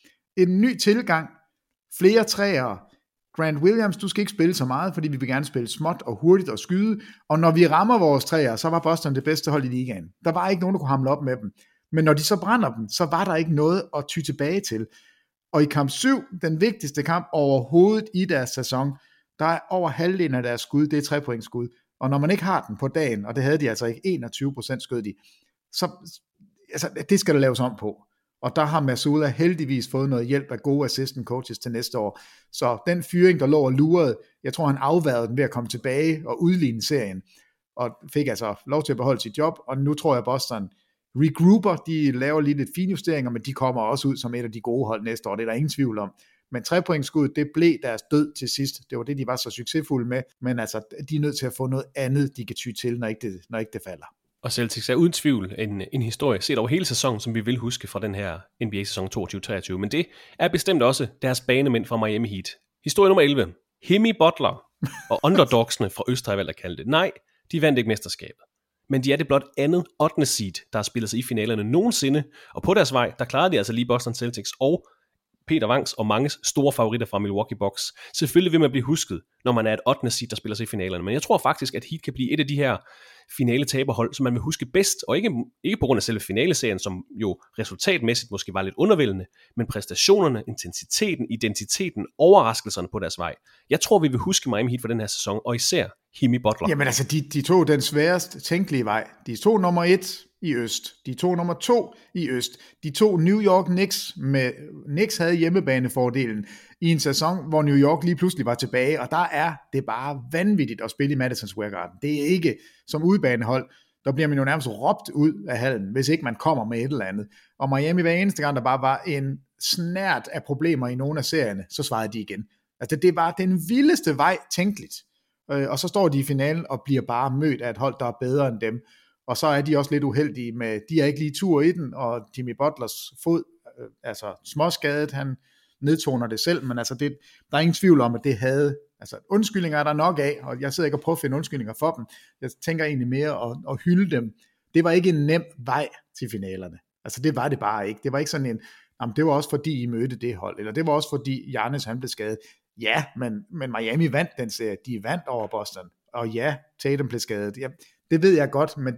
En ny tilgang, flere træer. Grant Williams, du skal ikke spille så meget, fordi vi vil gerne spille småt og hurtigt og skyde, og når vi rammer vores træer, så var Boston det bedste hold i ligaen. Der var ikke nogen, der kunne hamle op med dem. Men når de så brænder dem, så var der ikke noget at ty tilbage til. Og i kamp 7, den vigtigste kamp overhovedet i deres sæson, der er over halvdelen af deres skud, det er trepointsskud. Og når man ikke har den på dagen, og det havde de altså ikke, 21% skød de, så altså, det skal der laves om på. Og der har Mazzulla heldigvis fået noget hjælp af gode assistant coaches til næste år. Så den fyring, der lå og lurede, jeg tror han afværede den ved at komme tilbage og udligne serien, og fik altså lov til at beholde sit job, og nu tror jeg Boston regrouper, de laver lige lidt finjusteringer, men de kommer også ud som et af de gode hold næste år, det er der ingen tvivl om. Men trepointskuddet, det blev deres død til sidst. Det var det, de var så succesfulde med. Men altså, de er nødt til at få noget andet, de kan ty til, når ikke det falder. Og Celtics er uden tvivl en historie set over hele sæsonen, som vi vil huske fra den her NBA-sæson 22-23. Men det er bestemt også deres banemænd fra Miami Heat. Historie nummer 11. Jimmy Butler og underdogsene fra Øst har jeg valgt at kalde det. Nej, de vandt ikke mesterskabet. Men de er det blot andet 8. seed, der har spillet sig i finalerne nogensinde. Og på deres vej, der klarede de altså lige Boston Celtics og Peter Wangs og manges store favoritter fra Milwaukee Bucks. Selvfølgelig vil man blive husket, når man er et 8. seed, der spiller sig i finalerne. Men jeg tror faktisk, at Heat kan blive et af de her finale-taberhold, som man vil huske bedst, og ikke på grund af selve finaleserien, som jo resultatmæssigt måske var lidt undervældende, men præstationerne, intensiteten, identiteten, overraskelserne på deres vej. Jeg tror, vi vil huske Miami Heat for den her sæson, og især Jimmy Butler. Jamen altså, de tog den sværest tænkelige vej. De tog nummer 1 i øst. De tog nummer 2 i øst. De tog New York Knicks med... Knicks havde hjemmebanefordelen i en sæson, hvor New York lige pludselig var tilbage, og der er det bare vanvittigt at spille i Madison Square Garden. Det er ikke som udebanehold, der bliver man jo nærmest råbt ud af hallen, hvis ikke man kommer med et eller andet. Og Miami hver eneste gang, der bare var en snært af problemer i nogle af serierne, så svarede de igen. Altså det var den vildeste vej tænkeligt. Og så står de i finalen og bliver bare mødt af et hold, der er bedre end dem. Og så er de også lidt uheldige med, de er ikke lige tur i den, og Jimmy Butlers fod, altså småskadet, han nedtoner det selv, men altså der er ingen tvivl om, at det havde, altså undskyldninger er der nok af, og jeg sidder ikke og prøver at finde undskyldninger for dem. Jeg tænker egentlig mere at hylde dem. Det var ikke en nem vej til finalerne. Altså det var det bare ikke. Det var ikke sådan en, jamen det var også fordi I mødte det hold, eller det var også fordi Giannis han blev skadet. Ja, men Miami vandt den serie. De vandt over Boston. Og ja, Tatum blev skadet. Ja, det ved jeg godt, men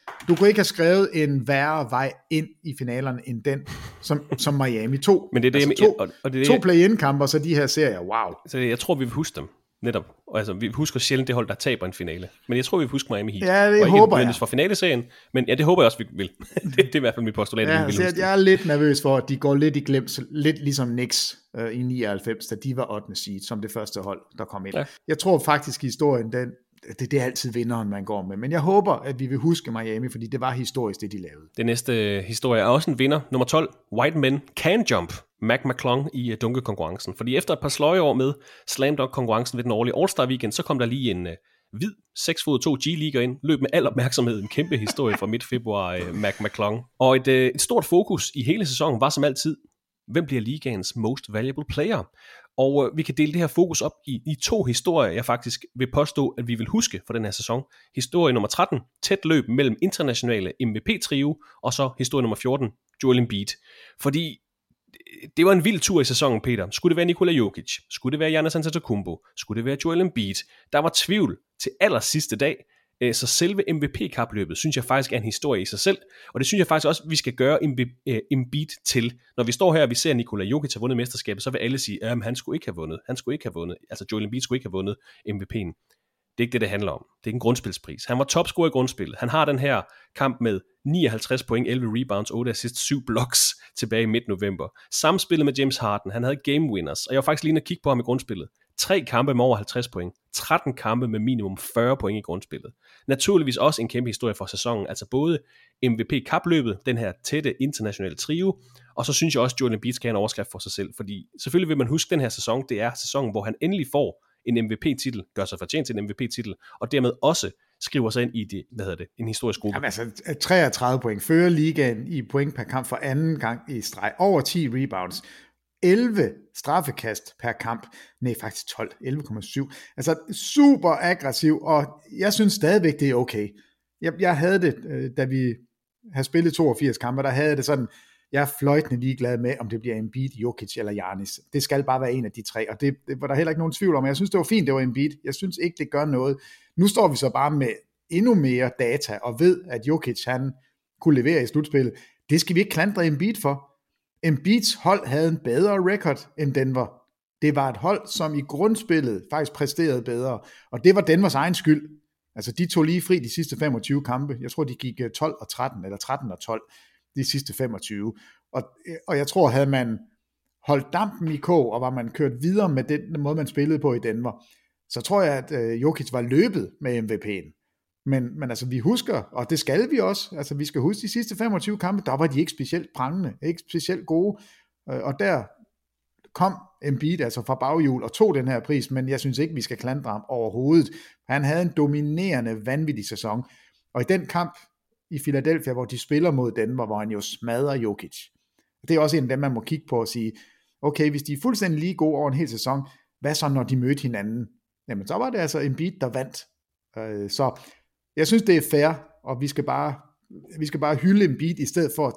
Du kunne ikke have skrevet en værre vej ind i finalerne end den, som Miami tog. Men det er det, altså to play-in-kamper, så de her serier, wow. Så jeg tror, vi vil huske dem. Netop. Altså, vi husker sjældent det hold, der taber en finale. Men jeg tror, vi husker Miami Heat. Ja, det håber jeg. For finaleserien, men ja, det håber jeg også, vi vil. det er i hvert fald mit postulat. Ja, så jeg er lidt nervøs for, at de går lidt i glemt, lidt ligesom Knicks i 99, da de var 8. seed, som det første hold, der kom ind. Ja. Jeg tror faktisk, historien, det er altid vinderen, man går med. Men jeg håber, at vi vil huske Miami, fordi det var historisk, det de lavede. Det næste historie er også en vinder. Nummer 12, White Men Can Jump. Mac McClung i dunkekonkurrencen. Fordi efter et par sløjeår med slam dunk konkurrencen ved den årlige All-Star Weekend, så kom der lige en hvid 6'2" G-Leaguer ind, løb med al opmærksomhed, en kæmpe historie fra midt februar, Mac McClung. Og et stort fokus i hele sæsonen var som altid, hvem bliver ligaens most valuable player? Og vi kan dele det her fokus op i 2 historier, jeg faktisk vil påstå, at vi vil huske for den her sæson. Historie nummer 13, tæt løb mellem internationale MVP-trio, og så historie nummer 14, Joel Embiid. Fordi det var en vild tur i sæsonen, Peter. Skulle det være Nikola Jokic? Skulle det være Giannis Antetokounmpo? Skulle det være Joel Embiid? Der var tvivl til allersidste dag. Så selve MVP-kapløbet, synes jeg faktisk er en historie i sig selv, og det synes jeg faktisk også, vi skal gøre Embiid til. Når vi står her, og vi ser Nikola Jokic have vundet mesterskabet, så vil alle sige, at han skulle ikke have vundet. Altså Joel Embiid skulle ikke have vundet MVP'en. Det er ikke det handler om. Det er ikke en grundspilspris. Han var topscorer i grundspillet. Han har den her kamp med 59 point, 11 rebounds, 8 assists, 7 blocks tilbage i midt-november. Samspillet med James Harden. Han havde game winners, og jeg var faktisk lige inde og kigge på ham i grundspillet. 3 kampe med over 50 point. 13 kampe med minimum 40 point i grundspillet. Naturligvis også en kæmpe historie for sæsonen. Altså både MVP-kapløbet, den her tætte internationale trio, og så synes jeg også, at Joel Embiid skal have en overskrift for sig selv. Fordi selvfølgelig vil man huske den her sæson. Det er sæsonen, hvor han endelig får en MVP-titel, gør sig fortjent til en MVP-titel, og dermed også skriver sig ind i en historisk gruppe. Jamen altså 33 point, fører ligaen i point per kamp for anden gang i streg, over 10 rebounds, 11 straffekast per kamp, nej faktisk 12, 11,7, altså super aggressiv, og jeg synes stadigvæk, det er okay. Jeg havde det, da vi havde spillet 82 kampe, der havde det sådan, jeg er fløjtende ligeglad med, om det bliver Embiid, Jokic eller Giannis. Det skal bare være en af de 3, og det var der heller ikke nogen tvivl om. Jeg synes, det var fint, det var Embiid. Jeg synes ikke, det gør noget. Nu står vi så bare med endnu mere data, og ved, at Jokic, han kunne levere i slutspillet. Det skal vi ikke klandre Embiid for. Embiids hold havde en bedre record end Denver. Det var et hold, som i grundspillet faktisk præsterede bedre, og det var Denvers egen skyld. Altså, de tog lige fri de sidste 25 kampe. Jeg tror, de gik 12 og 13, eller 13 og 12. De sidste 25. Og jeg tror, havde man holdt dampen i kog, og var man kørt videre med den måde, man spillede på i Denver, så tror jeg, at Jokic var løbet med MVP'en. Men altså, vi husker, og det skal vi også, altså vi skal huske de sidste 25 kampe, der var de ikke specielt prangende, ikke specielt gode, og der kom Embiid altså fra baghjul og tog den her pris, men jeg synes ikke, vi skal klandre ham overhovedet. Han havde en dominerende, vanvittig sæson, og i den kamp i Philadelphia, hvor de spiller mod Denver, hvor han jo smadrer Jokic. Det er også en af dem, man må kigge på og sige, okay, hvis de er fuldstændig lige gode over en hel sæson, hvad så, når de mødte hinanden? Jamen, så var det altså Embiid, der vandt. Så jeg synes, det er fair, og vi skal bare hylde Embiid, i stedet for at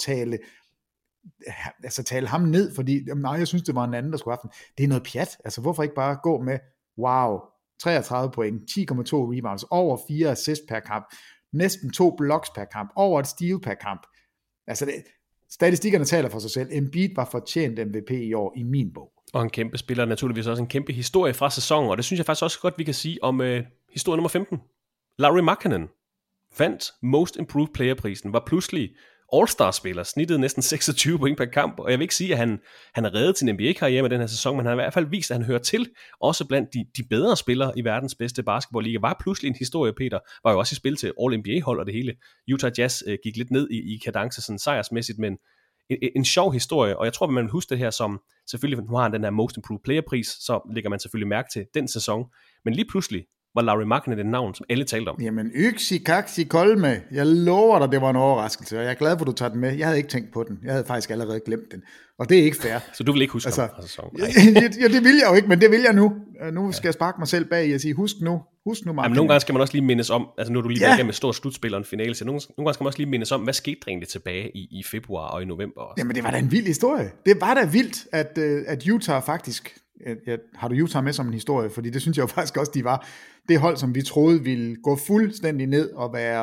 tale ham ned, fordi nej, jeg synes, det var en anden, der skulle have den. Det er noget pjat. Altså, hvorfor ikke bare gå med, wow, 33 point, 10,2 rebounds, over 4 assists per kamp, næsten 2 blocks per kamp, over et steal per kamp. Altså, statistikkerne taler for sig selv. Embiid var fortjent MVP i år i min bog. Og en kæmpe spiller, naturligvis også en kæmpe historie fra sæsonen, og det synes jeg faktisk også godt, vi kan sige om historie nummer 15. Lauri Markkanen vandt Most Improved Player-prisen, var pludselig All-Star-spiller, snittede næsten 26 point per kamp, og jeg vil ikke sige, at han er reddet til en NBA-karriere med den her sæson, men han har i hvert fald vist, at han hører til, også blandt de bedre spillere i verdens bedste basketballliga. Var pludselig en historie, Peter, var jo også i spil til All-NBA-hold og det hele. Utah Jazz gik lidt ned i kadence sådan sejrsmæssigt, men en sjov historie, og jeg tror, at man vil huske det her som, selvfølgelig, nu har han den her Most Improved Player-pris, så lægger man selvfølgelig mærke til den sæson, men lige pludselig var Lauri Markkanen et navn, som alle talte om. Jamen, yksi, kaksi, kolme. Jeg lover dig, det var en overraskelse, og jeg er glad for, at du tager den med. Jeg havde ikke tænkt på den. Jeg havde faktisk allerede glemt den. Og det er ikke fair. Så du vil ikke huske ham fra sæsonen? Ja, det vil jeg jo ikke, men det vil jeg nu. Nu skal jeg sparke mig selv bag og sige, husk nu Markkanen. Jamen, nogle gange skal man også lige mindes om, altså nu er du lige været med stor slutspil og en finale, så nogle gange skal man også lige mindes om, hvad skete der egentlig tilbage i februar og i november også. Jamen, det var da en vild historie. Det var da vildt, at Utah faktisk, har du Utah med som en historie, fordi det synes jeg jo faktisk også, de var det hold, som vi troede ville gå fuldstændig ned og være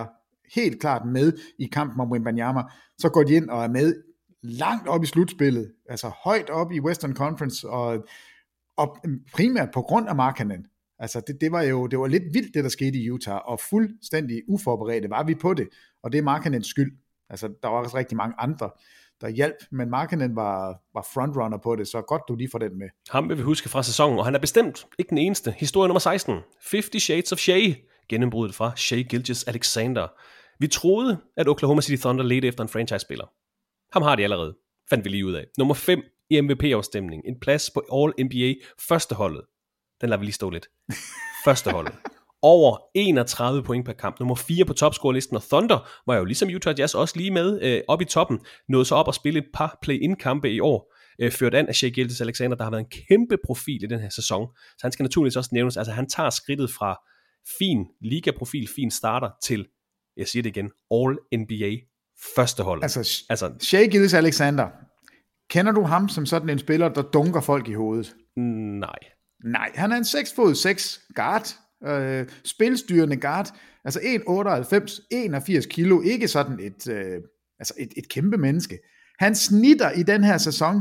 helt klart med i kampen om Wembanyama, så går de ind og er med langt op i slutspillet, altså højt op i Western Conference, og primært på grund af Markkanen. Altså det var lidt vildt, det der skete i Utah, og fuldstændig uforberedte var vi på det, og det er Markkanens skyld. Altså der var også rigtig mange andre, der hjalp, men Markkanen var frontrunner på det, så godt du lige får den med. Ham vil vi huske fra sæsonen, og han er bestemt ikke den eneste. Historie nummer 16, 50 Shades of Shai, gennembruddet fra Shai Gilgeous-Alexander. Vi troede, at Oklahoma City Thunder ledte efter en franchise-spiller. Ham har de allerede, fandt vi lige ud af. Nummer 5 i MVP-afstemning, en plads på All-NBA førsteholdet. Den lader vi lige stå lidt. Førsteholdet. Over 31 point per kamp. Nummer 4 på topscore-listen, og Thunder var jo ligesom Utah Jazz også lige med op i toppen. Nåede så op og spille et par play-in-kampe i år. Ført an af Shai Gilgeous-Alexander, der har været en kæmpe profil i den her sæson. Så han skal naturligvis også nævnes. Altså han tager skridtet fra fin liga-profil, fin starter til, jeg siger det igen, All-NBA førsteholdet. Altså Shai Gilgeous-Alexander, kender du ham som sådan en spiller, der dunker folk i hovedet? Nej, han er en 6'6" guard, spilstyrende guard, altså 1,98, 81 kilo, ikke sådan et kæmpe menneske. Han snitter i den her sæson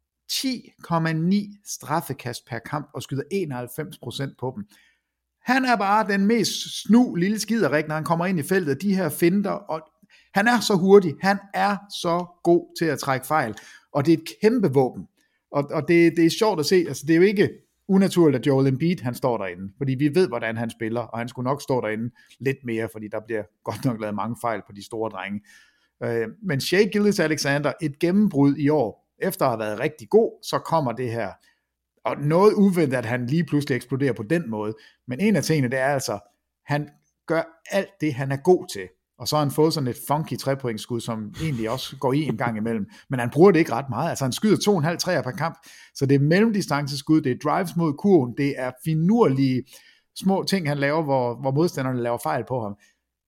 10,9 straffekast per kamp og skyder 91% på dem. Han er bare den mest snu lille skiderik, når han kommer ind i feltet, de her finter, og han er så hurtig, han er så god til at trække fejl, og det er et kæmpe våben, og det er sjovt at se, altså det er jo ikke unaturligt, at Joel Embiid, han står derinde, fordi vi ved, hvordan han spiller, og han skulle nok stå derinde lidt mere, fordi der bliver godt nok lavet mange fejl på de store drenge. Men Shai Gilgeous-Alexander, et gennembrud i år, efter at have været rigtig god, så kommer det her, og noget uventet, at han lige pludselig eksploderer på den måde, men en af tingene, det er altså, han gør alt det, han er god til, og så har han fået sådan et funky 3-pointsskud, som egentlig også går i en gang imellem, men han bruger det ikke ret meget, altså han skyder 2,5 træer per kamp, så det er mellemdistanceskud, det er drives mod kurven, det er små ting, han laver, hvor modstanderne laver fejl på ham.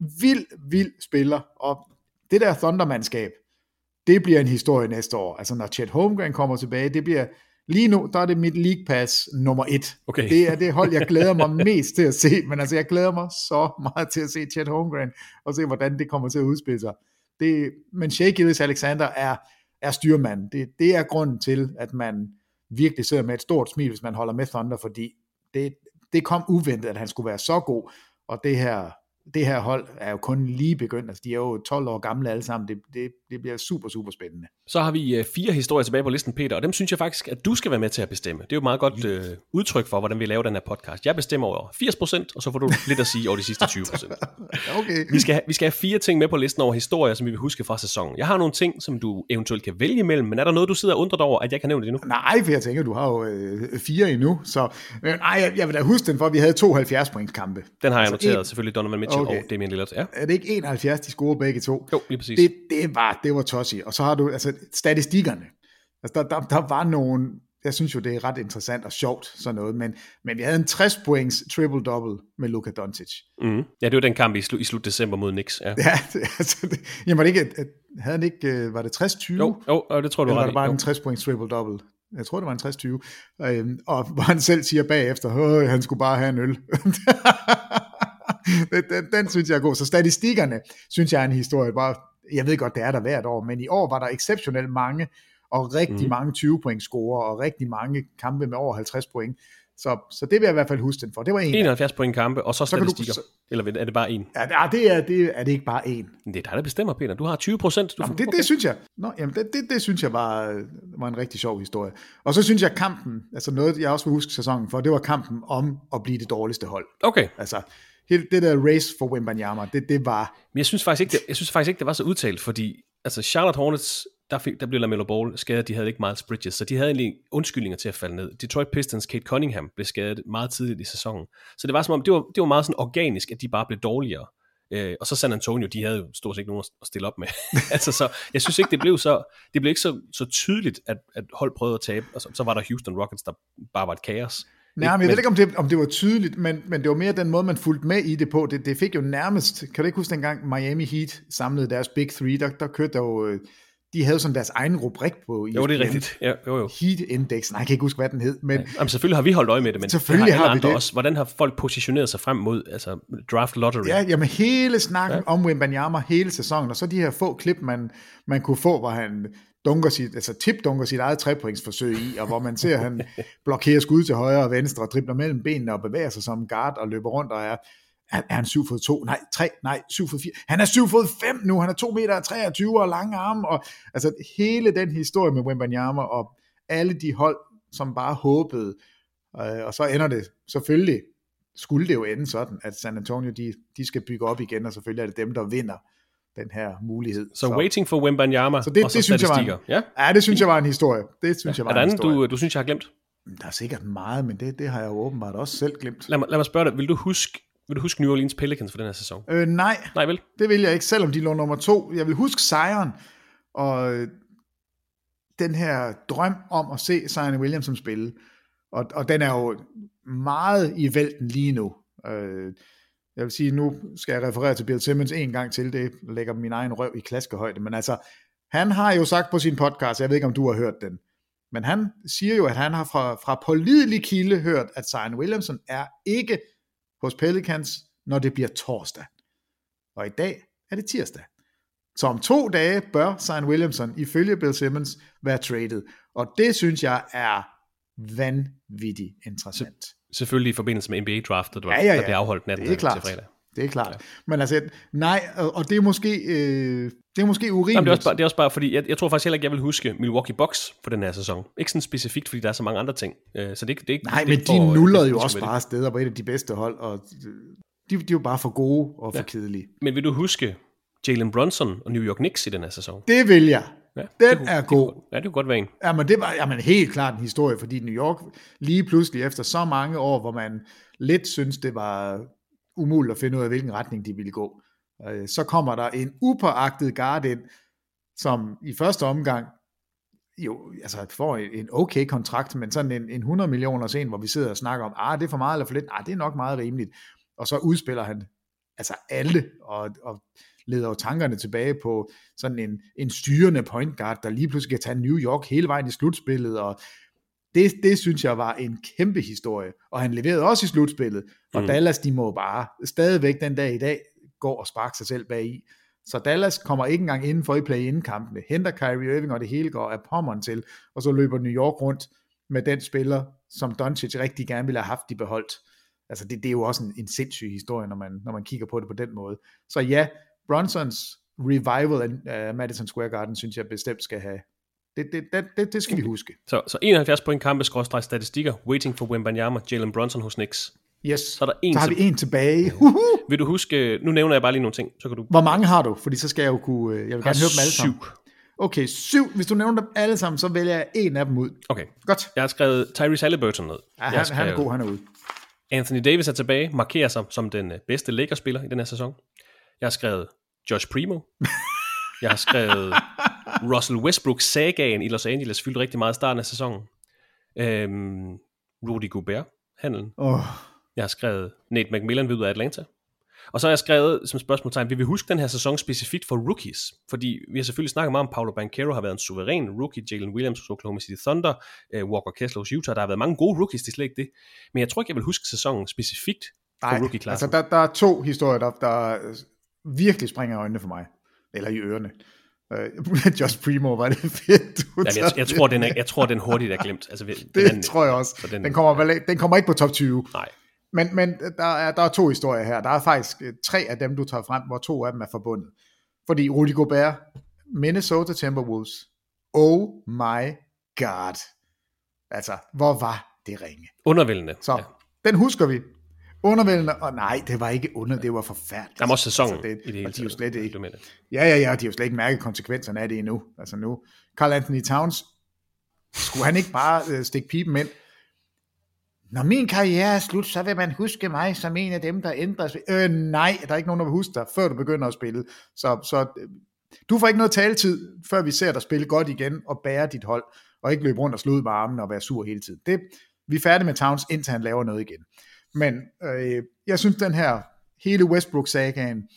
Vild spiller, og det der Thunder-mandskab, det bliver en historie næste år, altså når Chet Holmgren kommer tilbage, det bliver, lige nu, der er det mit League Pass nummer 1. Okay. Det er det hold, jeg glæder mig mest til at se, men altså jeg glæder mig så meget til at se Chet Holmgren, og se hvordan det kommer til at udspille sig. Men Shai Gilgeous-Alexander er styrmand. Det er grunden til, at man virkelig sidder med et stort smil, hvis man holder med Thunder, fordi det kom uventet, at han skulle være så god, og det her hold er jo kun lige begyndt, altså de er jo 12 år gamle alle sammen, det bliver super, super spændende. Så har vi 4 historier tilbage på listen, Peter, og dem synes jeg faktisk, at du skal være med til at bestemme. Det er jo meget godt udtryk for, hvordan vi laver den her podcast. Jeg bestemmer over 80%, og så får du lidt at sige over de sidste 20%. Okay. Vi skal have 4 ting med på listen over historier, som vi vil huske fra sæsonen. Jeg har nogle ting, som du eventuelt kan vælge imellem, men er der noget, du sidder og undrer dig over, at jeg kan nævne det nu? Nej, for jeg tænker, du har jo 4 endnu, så jeg vil da huske den, for vi havde 2 70-pointskampe. Den har jeg noteret, selvfølgelig Donovan Mitchell og Damian Lillard. Ja. Er det ikke 71, de scorede begge to? Jo, lige præcis. Det var tossy. Og så har du altså statistikkerne. Altså, der var nogle, jeg synes jo, det er ret interessant og sjovt, sådan noget, men vi havde en 60-points triple-double med Luka Doncic. Mm. Ja, det var den kamp i slut december mod Knicks. Ja, jamen var det ikke, havde han ikke, var det 60-20? Jo, det tror du var det bare en 60-points triple-double? Jeg tror, det var en 60-20. Og hvor han selv siger bagefter, han skulle bare have en øl. Den synes jeg er god. Så statistikkerne, synes jeg er en historie. Bare, jeg ved godt, det er der hvert år, men i år var der exceptionelt mange, og rigtig mange 20-point scorer, og rigtig mange kampe med over 50 point. Så det vil jeg i hvert fald huske den for. Det var 71 point kampe, og så statistikker. Eller er det bare en? Ja, det er det ikke bare en. Det er dig, der bestemmer, Peter. Du har 20%. Det synes jeg. Det synes jeg var en rigtig sjov historie. Og så synes jeg kampen, altså noget, jeg også vil huske sæsonen for, det var kampen om at blive det dårligste hold. Okay. Altså, det der race for Wembanyama, det var... Men jeg synes faktisk ikke, det var så udtalt, fordi altså Charlotte Hornets, der blev LaMelo Ball skadet, de havde ikke Miles Bridges, så de havde egentlig undskyldninger til at falde ned. Detroit Pistons, Kate Cunningham, blev skadet meget tidligt i sæsonen. Så det var som om, det var meget sådan organisk, at de bare blev dårligere. Og så San Antonio, de havde jo stort set ikke nogen at stille op med. Altså, så jeg synes ikke, det blev ikke så tydeligt, at hold prøvede at tabe, og så var der Houston Rockets, der bare var et kaos. Nej, men jeg ved ikke, om det var tydeligt, men det var mere den måde, man fulgte med i det på. Det fik jo nærmest, kan du ikke huske dengang Miami Heat samlede deres Big Three, der kørte der jo de havde sådan deres egen rubrik på ESPN. Jo, det er rigtigt. Ja, jo. Heat Index. Nej, jeg kan ikke huske, hvad den hed. Men jamen, selvfølgelig har vi holdt øje med det, men selvfølgelig har vi det. Også. Hvordan har folk positioneret sig frem mod draft lottery? Ja, jamen hele snakken om Wembanyama hele sæsonen, og så de her få klip, man kunne få, hvor han dunker sit eget trepointsforsøg i, og hvor man ser, at han blokerer skud til højre og venstre, og dribler mellem benene og bevæger sig som guard og løber rundt og er han 7'2"? Nej, 3, nej, 7'4". Han er 7'5" nu, han er 2,23 meter og lange arme, og altså hele den historie med Wembanyama, og alle de hold, som bare håbede, og så ender det selvfølgelig, skulle det jo ende sådan, at San Antonio, de skal bygge op igen, og selvfølgelig er det dem, der vinder den her mulighed. Så waiting for Wembanyama, så det, og så det synes statistikker. Ja, det synes jeg var en historie. Det synes jeg var en historie. Du synes, jeg har glemt? Der er sikkert meget, men det har jeg jo åbenbart også selv glemt. Lad mig spørge dig, vil du huske New Orleans Pelicans for den her sæson? Nej, vel? Det vil jeg ikke, selvom de lå nummer 2. Jeg vil huske Zion, og den her drøm om at se Zion Williamson spille, og den er jo meget i vælten lige nu. Jeg vil sige, nu skal jeg referere til Bill Simmons en gang til, det lægger min egen røv i klaskehøjde, men altså, han har jo sagt på sin podcast, jeg ved ikke, om du har hørt den, men han siger jo, at han har fra pålidelig kilde hørt, at Zion Williamson er ikke hos Pelicans, når det bliver torsdag. Og i dag er det tirsdag. Så om 2 dage bør Zion Williamson ifølge Bill Simmons være traded. Og det synes jeg er vanvittigt interessant. Selvfølgelig i forbindelse med NBA-draftet, der bliver afholdt natten til fredag. Det er klart. Ja. Men altså, nej, og det er måske urimeligt. Jamen, det er også bare fordi, jeg tror faktisk heller ikke, jeg vil huske Milwaukee Bucks for den her sæson. Ikke sådan specifikt, fordi der er så mange andre ting. Så det er ikke... Nej, men de nullerede jo også bare steder på et af de bedste hold, og de er jo bare for gode og for kedelige. Men vil du huske Jalen Brunson og New York Knicks i den her sæson? Det vil jeg. Ja, den er god. Ja, det kunne godt være en. Jamen, det var helt klart en historie, fordi New York lige pludselig efter så mange år, hvor man lidt synes, det var umuligt at finde ud af, hvilken retning de ville gå. Så kommer der en upåagtet guard ind, som i første omgang jo, altså får en okay kontrakt, men sådan en 100 millioner sen, hvor vi sidder og snakker om, det er for meget eller for lidt, det er nok meget rimeligt. Og så udspiller han altså alle, og leder jo tankerne tilbage på sådan en styrende point guard, der lige pludselig kan tage New York hele vejen i slutspillet, og det synes jeg var en kæmpe historie, og han leverede også i slutspillet, og Dallas, de må bare stadigvæk den dag i dag gå og sparke sig selv bag i. Så Dallas kommer ikke engang indenfor i play-in-kampene, henter Kyrie Irving, og det hele går af pommeren til, og så løber New York rundt med den spiller, som Doncic rigtig gerne ville have haft de beholdt. Altså det er jo også en sindssyg historie, når man kigger på det på den måde. Så ja, Brunsons revival af Madison Square Garden, synes jeg bestemt skal have. Det skal vi huske. Så 71 point kampe / statistikker, waiting for Wembanyama, Jalen Brunson hos Knicks. Yes, så har vi en tilbage. Vil du huske, nu nævner jeg bare lige nogle ting, så kan du... Hvor mange har du? Fordi så skal jeg jo kunne, jeg vil gerne høre dem alle sammen. 7. Okay, 7. Hvis du nævner dem alle sammen, så vælger jeg en af dem ud. Okay. Godt. Jeg har skrevet Tyrese Haliburton ned. Ja, han er god, han er ude. Anthony Davis er tilbage, markerer sig som den bedste Lakers-spiller i den her sæson. Jeg har skrevet Josh Primo. Jeg har skrevet Russell Westbrook sagaen i Los Angeles fyldte rigtig meget i starten af sæsonen. Rudy Gobert handlen. Jeg har skrevet Nate McMillan ved ud af Atlanta. Og så har jeg skrevet som spørgsmålstegn, vil vi huske den her sæson specifikt for rookies? Fordi vi har selvfølgelig snakket meget om, Paolo Banchero har været en suveræn rookie, Jalen Williams hos Oklahoma City Thunder, Walker Kessler hos Utah, der har været mange gode rookies, det er slet ikke det. Men jeg tror ikke, jeg vil huske sæsonen specifikt for rookie-klassen. Altså der er 2 historier, der virkelig springer i øjnene for mig. Eller i ørerne. Josh Primo var det fedt. Jeg tror, den hurtigt er glemt. Altså, det tror jeg også. Den kommer ikke på top 20. Nej. Men der er 2 historier her. Der er faktisk 3 af dem, du tager frem, hvor 2 af dem er forbundet. Fordi Rudy Gobert, Minnesota Timberwolves, oh my god. Altså, hvor var det ringe? Undervældende. Så, den husker vi. Undervældende, og nej, det var ikke det var forfærdeligt. Der er også sæsonen i det hele taget. De er jo slet ikke, ja, de har jo slet ikke mærket konsekvenserne af det endnu. Altså nu, Karl Anthony Towns, skulle han ikke bare stikke pipen ind? Når min karriere er slut, så vil man huske mig som en af dem, der ændrer nej, der er ikke nogen, der vil huske dig, før du begynder at spille. Så du får ikke noget taletid, før vi ser dig spille godt igen, og bære dit hold, og ikke løbe rundt og slå ud med armen og være sur hele tiden. Vi er færdige med Towns, indtil han laver noget igen. Men jeg synes, den her hele Westbrook-sagaen,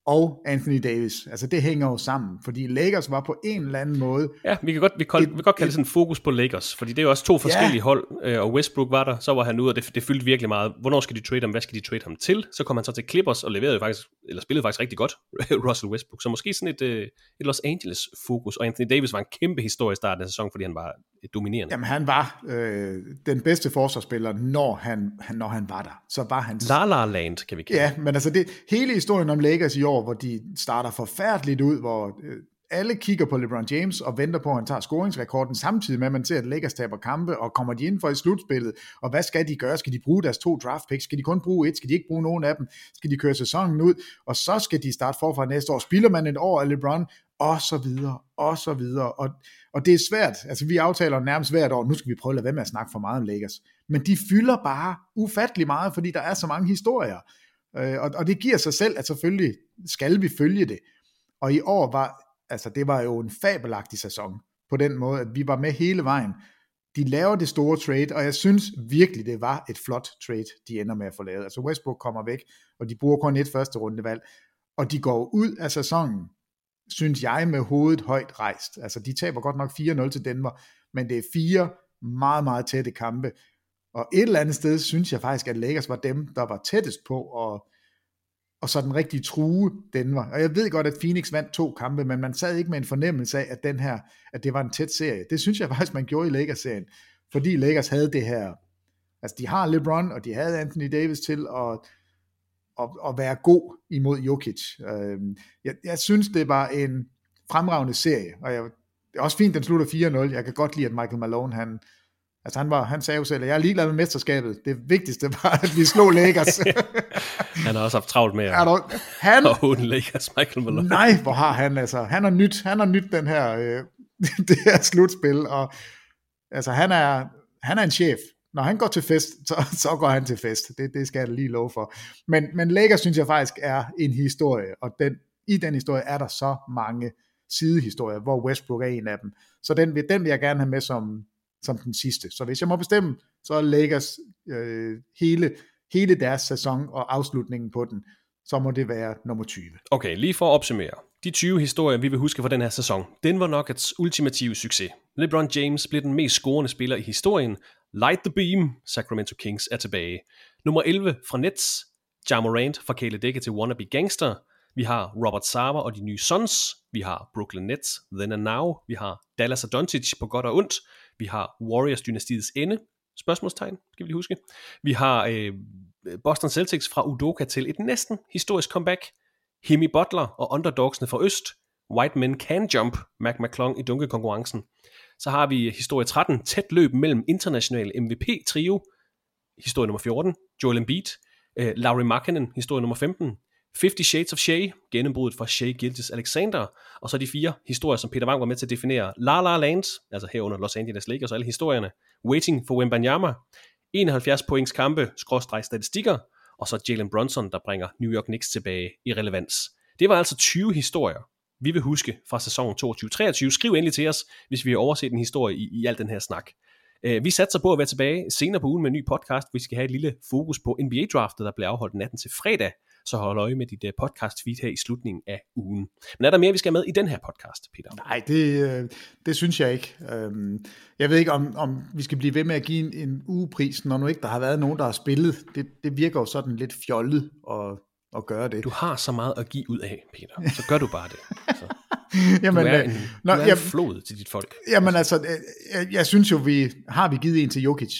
og Anthony Davis. Altså det hænger jo sammen, fordi Lakers var på en eller anden måde... Ja, vi kan godt kalde det sådan fokus på Lakers, fordi det er jo også to forskellige hold, og Westbrook var der, så var han ude, og det fyldte virkelig meget. Hvornår skal de trade ham? Hvad skal de trade ham til? Så kom han så til Clippers og spillede faktisk rigtig godt, Russell Westbrook. Så måske sådan et Los Angeles fokus, og Anthony Davis var en kæmpe historie i starten af sæsonen, fordi han var dominerende. Jamen han var den bedste forsvarsspiller, når han var der. Så var han... La La Land, kan vi kalde. Ja, men altså hele historien om Lakers i år, hvor de starter forfærdeligt ud, hvor alle kigger på LeBron James og venter på, at han tager scoringsrekorden, samtidig med, at man ser, at Lakers taber kampe, og kommer de ind for i slutspillet, og hvad skal de gøre? Skal de bruge deres 2 draft picks? Skal de kun bruge 1? Skal de ikke bruge nogen af dem? Skal de køre sæsonen ud? Og så skal de starte forfra næste år. Spiller man et år af LeBron? Og så videre, og så videre. Og det er svært. Altså vi aftaler nærmest hvert år, nu skal vi prøve at lade være med at snakke for meget om Lakers. Men de fylder bare ufattelig meget, fordi der er så mange historier. Og det giver sig selv, at selvfølgelig skal vi følge det. Og i år det var jo en fabelagtig sæson, på den måde, at vi var med hele vejen. De laver det store trade, og jeg synes virkelig, det var et flot trade, de ender med at få lavet. Altså Westbrook kommer væk, og de bruger kun et første rundevalg, og de går ud af sæsonen, synes jeg, med hovedet højt rejst. Altså de taber godt nok 4-0 til Denver, men det er 4 meget, meget tætte kampe. Og et eller andet sted, synes jeg faktisk, at Lakers var dem, der var tættest på, og så den rigtige true Denver. Og jeg ved godt, at Phoenix vandt 2 kampe, men man sad ikke med en fornemmelse af, at det var en tæt serie. Det synes jeg faktisk, man gjorde i Lakers-serien, fordi Lakers havde det her, altså de har LeBron, og de havde Anthony Davis til at være god imod Jokic. Jeg synes, det var en fremragende serie, og det er også fint, den slutter 4-0. Jeg kan godt lide, at Michael Malone, han sagde jo selv, at jeg er ligeglad med mesterskabet. Det vigtigste var, at vi slog Lakers. Han har også haft travlt med at håne Lakers, Michael Malone. Nej, hvor har han altså. Han har nyt den her, det her slutspil, og altså han er en chef. Når han går til fest, så går han til fest. Det skal jeg da lige love for. Men Lakers synes jeg faktisk er en historie, og i den historie er der så mange sidehistorier, hvor Westbrook er en af dem. Så den vil jeg gerne have med som den sidste. Så hvis jeg må bestemme, så er Lakers hele deres sæson og afslutningen på den, så må det være nummer 20. Okay, lige for at opsummere. De 20 historier, vi vil huske fra den her sæson, den var Nuggets ultimative succes. LeBron James blev den mest scorende spiller i historien. Light the beam, Sacramento Kings er tilbage. Nummer 11 fra Nets, Ja Morant fra kæledække til wannabe gangster. Vi har Robert Sarver og de nye Suns. Vi har Brooklyn Nets, Then and Now. Vi har Dallas og Doncic på godt og ondt. Vi har Warriors-dynastiets ende. Spørgsmålstegn, skal vi lige huske. Vi har Boston Celtics fra Udoka til et næsten historisk comeback. Jimmy Butler og underdogsene fra øst. White Men Can Jump, Mac McClung i dunkekonkurrencen. Så har vi historie 13, tæt løb mellem international MVP-trio. Historie nummer 14, Joel Embiid. Lauri Markkanen, historie nummer 15. 50 Shades of Shea, gennembruddet for Shea Gilgeous-Alexander, og så de 4 historier, som Peter Wang var med til at definere. La La Land, altså herunder Los Angeles Lakers og alle historierne. Waiting for Wembanyama, 71 points kampe, /statistikker, og så Jalen Brunson, der bringer New York Knicks tilbage i relevans. Det var altså 20 historier, vi vil huske fra sæsonen 22-23. Skriv endelig til os, hvis vi har overset en historie i al den her snak. Vi satser på at være tilbage senere på ugen med en ny podcast. Vi skal have et lille fokus på NBA-draftet, der bliver afholdt natten til fredag. Så hold øje med dit podcast-feed her i slutningen af ugen. Men er der mere, vi skal med i den her podcast, Peter? Nej, det synes jeg ikke. Jeg ved ikke, om vi skal blive ved med at give en ugepris, når nu ikke der har været nogen, der har spillet. Det virker jo sådan lidt fjollet at gøre det. Du har så meget at give ud af, Peter. Så gør du bare det. Så. Jamen, du er en flod til dit folk. Jamen altså, jeg synes jo, vi givet en til Jokic.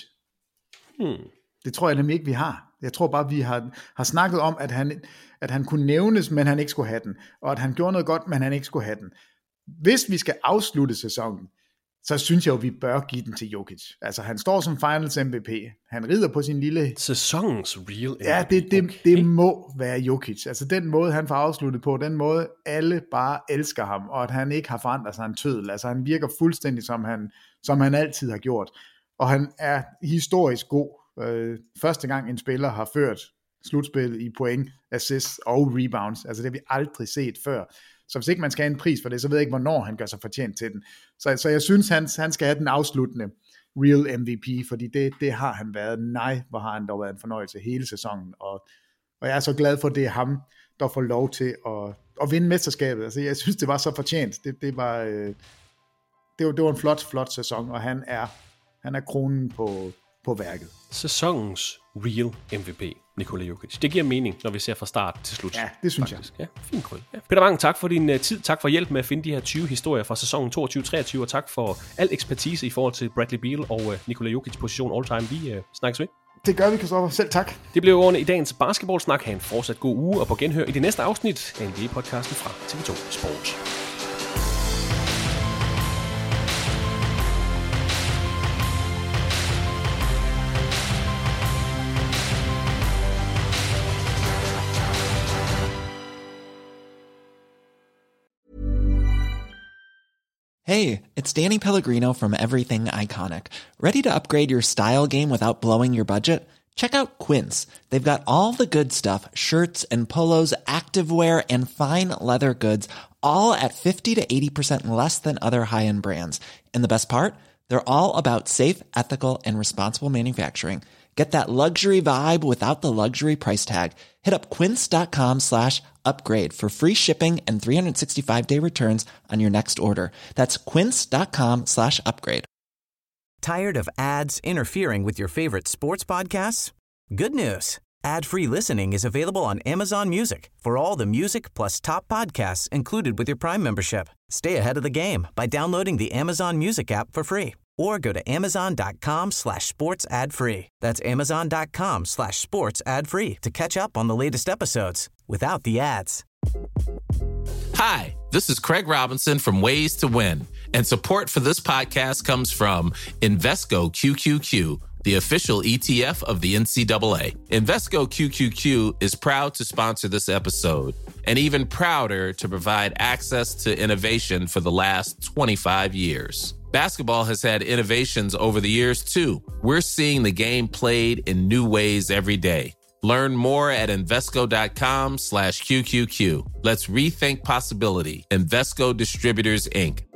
Det tror jeg nemlig ikke, vi har. Jeg tror bare, vi har snakket om, at han kunne nævnes, men han ikke skulle have den. Og at han gjorde noget godt, men han ikke skulle have den. Hvis vi skal afslutte sæsonen, så synes jeg jo, vi bør give den til Jokic. Altså, han står som finals MVP. Han rider på sin lille... Sæsonens real MVP. Ja, det må være Jokic. Altså, den måde, han får afsluttet på, den måde, alle bare elsker ham, og at han ikke har forandret sig en tøddel. Altså, han virker fuldstændig, som han altid har gjort. Og han er historisk god. Første gang en spiller har ført slutspillet i point, assists og rebounds. Altså, det har vi aldrig set før. Så hvis ikke man skal have en pris for det, så ved jeg ikke, hvornår han gør sig fortjent til den. Så jeg synes, han skal have den afsluttende real MVP, fordi det har han været. Nej, hvor har han dog været en fornøjelse hele sæsonen. Og jeg er så glad for, at det er ham, der får lov til at vinde mesterskabet. Altså, jeg synes, det var så fortjent. Det var en flot sæson, og han er kronen på værket. Sæsonens real MVP, Nikola Jokic. Det giver mening, når vi ser fra start til slut. Ja, det synes faktisk. Jeg. Ja, fint krøl. Ja. Peter Bang, tak for din tid. Tak for hjælp med at finde de her 20 historier fra sæsonen 22-23, og tak for al ekspertise i forhold til Bradley Beal og Nikola Jokic position all time. Vi snakkes ved. Det gør vi, Christoffer. Selv tak. Det blev ordene i dagens basketballsnak. Ha' en fortsat god uge, og på genhør i det næste afsnit af NBA-podcasten fra TV2 Sport. Hey, it's Danny Pellegrino from Everything Iconic. Ready to upgrade your style game without blowing your budget? Check out Quince. They've got all the good stuff, shirts and polos, activewear, and fine leather goods, all at 50 to 80% less than other high-end brands. And the best part? They're all about safe, ethical, and responsible manufacturing. Get that luxury vibe without the luxury price tag. Hit up quince.com/upgrade for free shipping and 365-day returns on your next order. That's quince.com/upgrade. Tired of ads interfering with your favorite sports podcasts? Good news. Ad-free listening is available on Amazon Music for all the music plus top podcasts included with your Prime membership. Stay ahead of the game by downloading the Amazon Music app for free or go to amazon.com/sports ad free. That's amazon.com/sports ad free to catch up on the latest episodes without the ads. Hi, this is Craig Robinson from Ways to Win, and support for this podcast comes from Invesco QQQ, the official ETF of the NCAA. Invesco QQQ is proud to sponsor this episode, and even prouder to provide access to innovation for the last 25 years. Basketball has had innovations over the years, too. We're seeing the game played in new ways every day. Learn more at Invesco.com/QQQ. Let's rethink possibility. Invesco Distributors, Inc.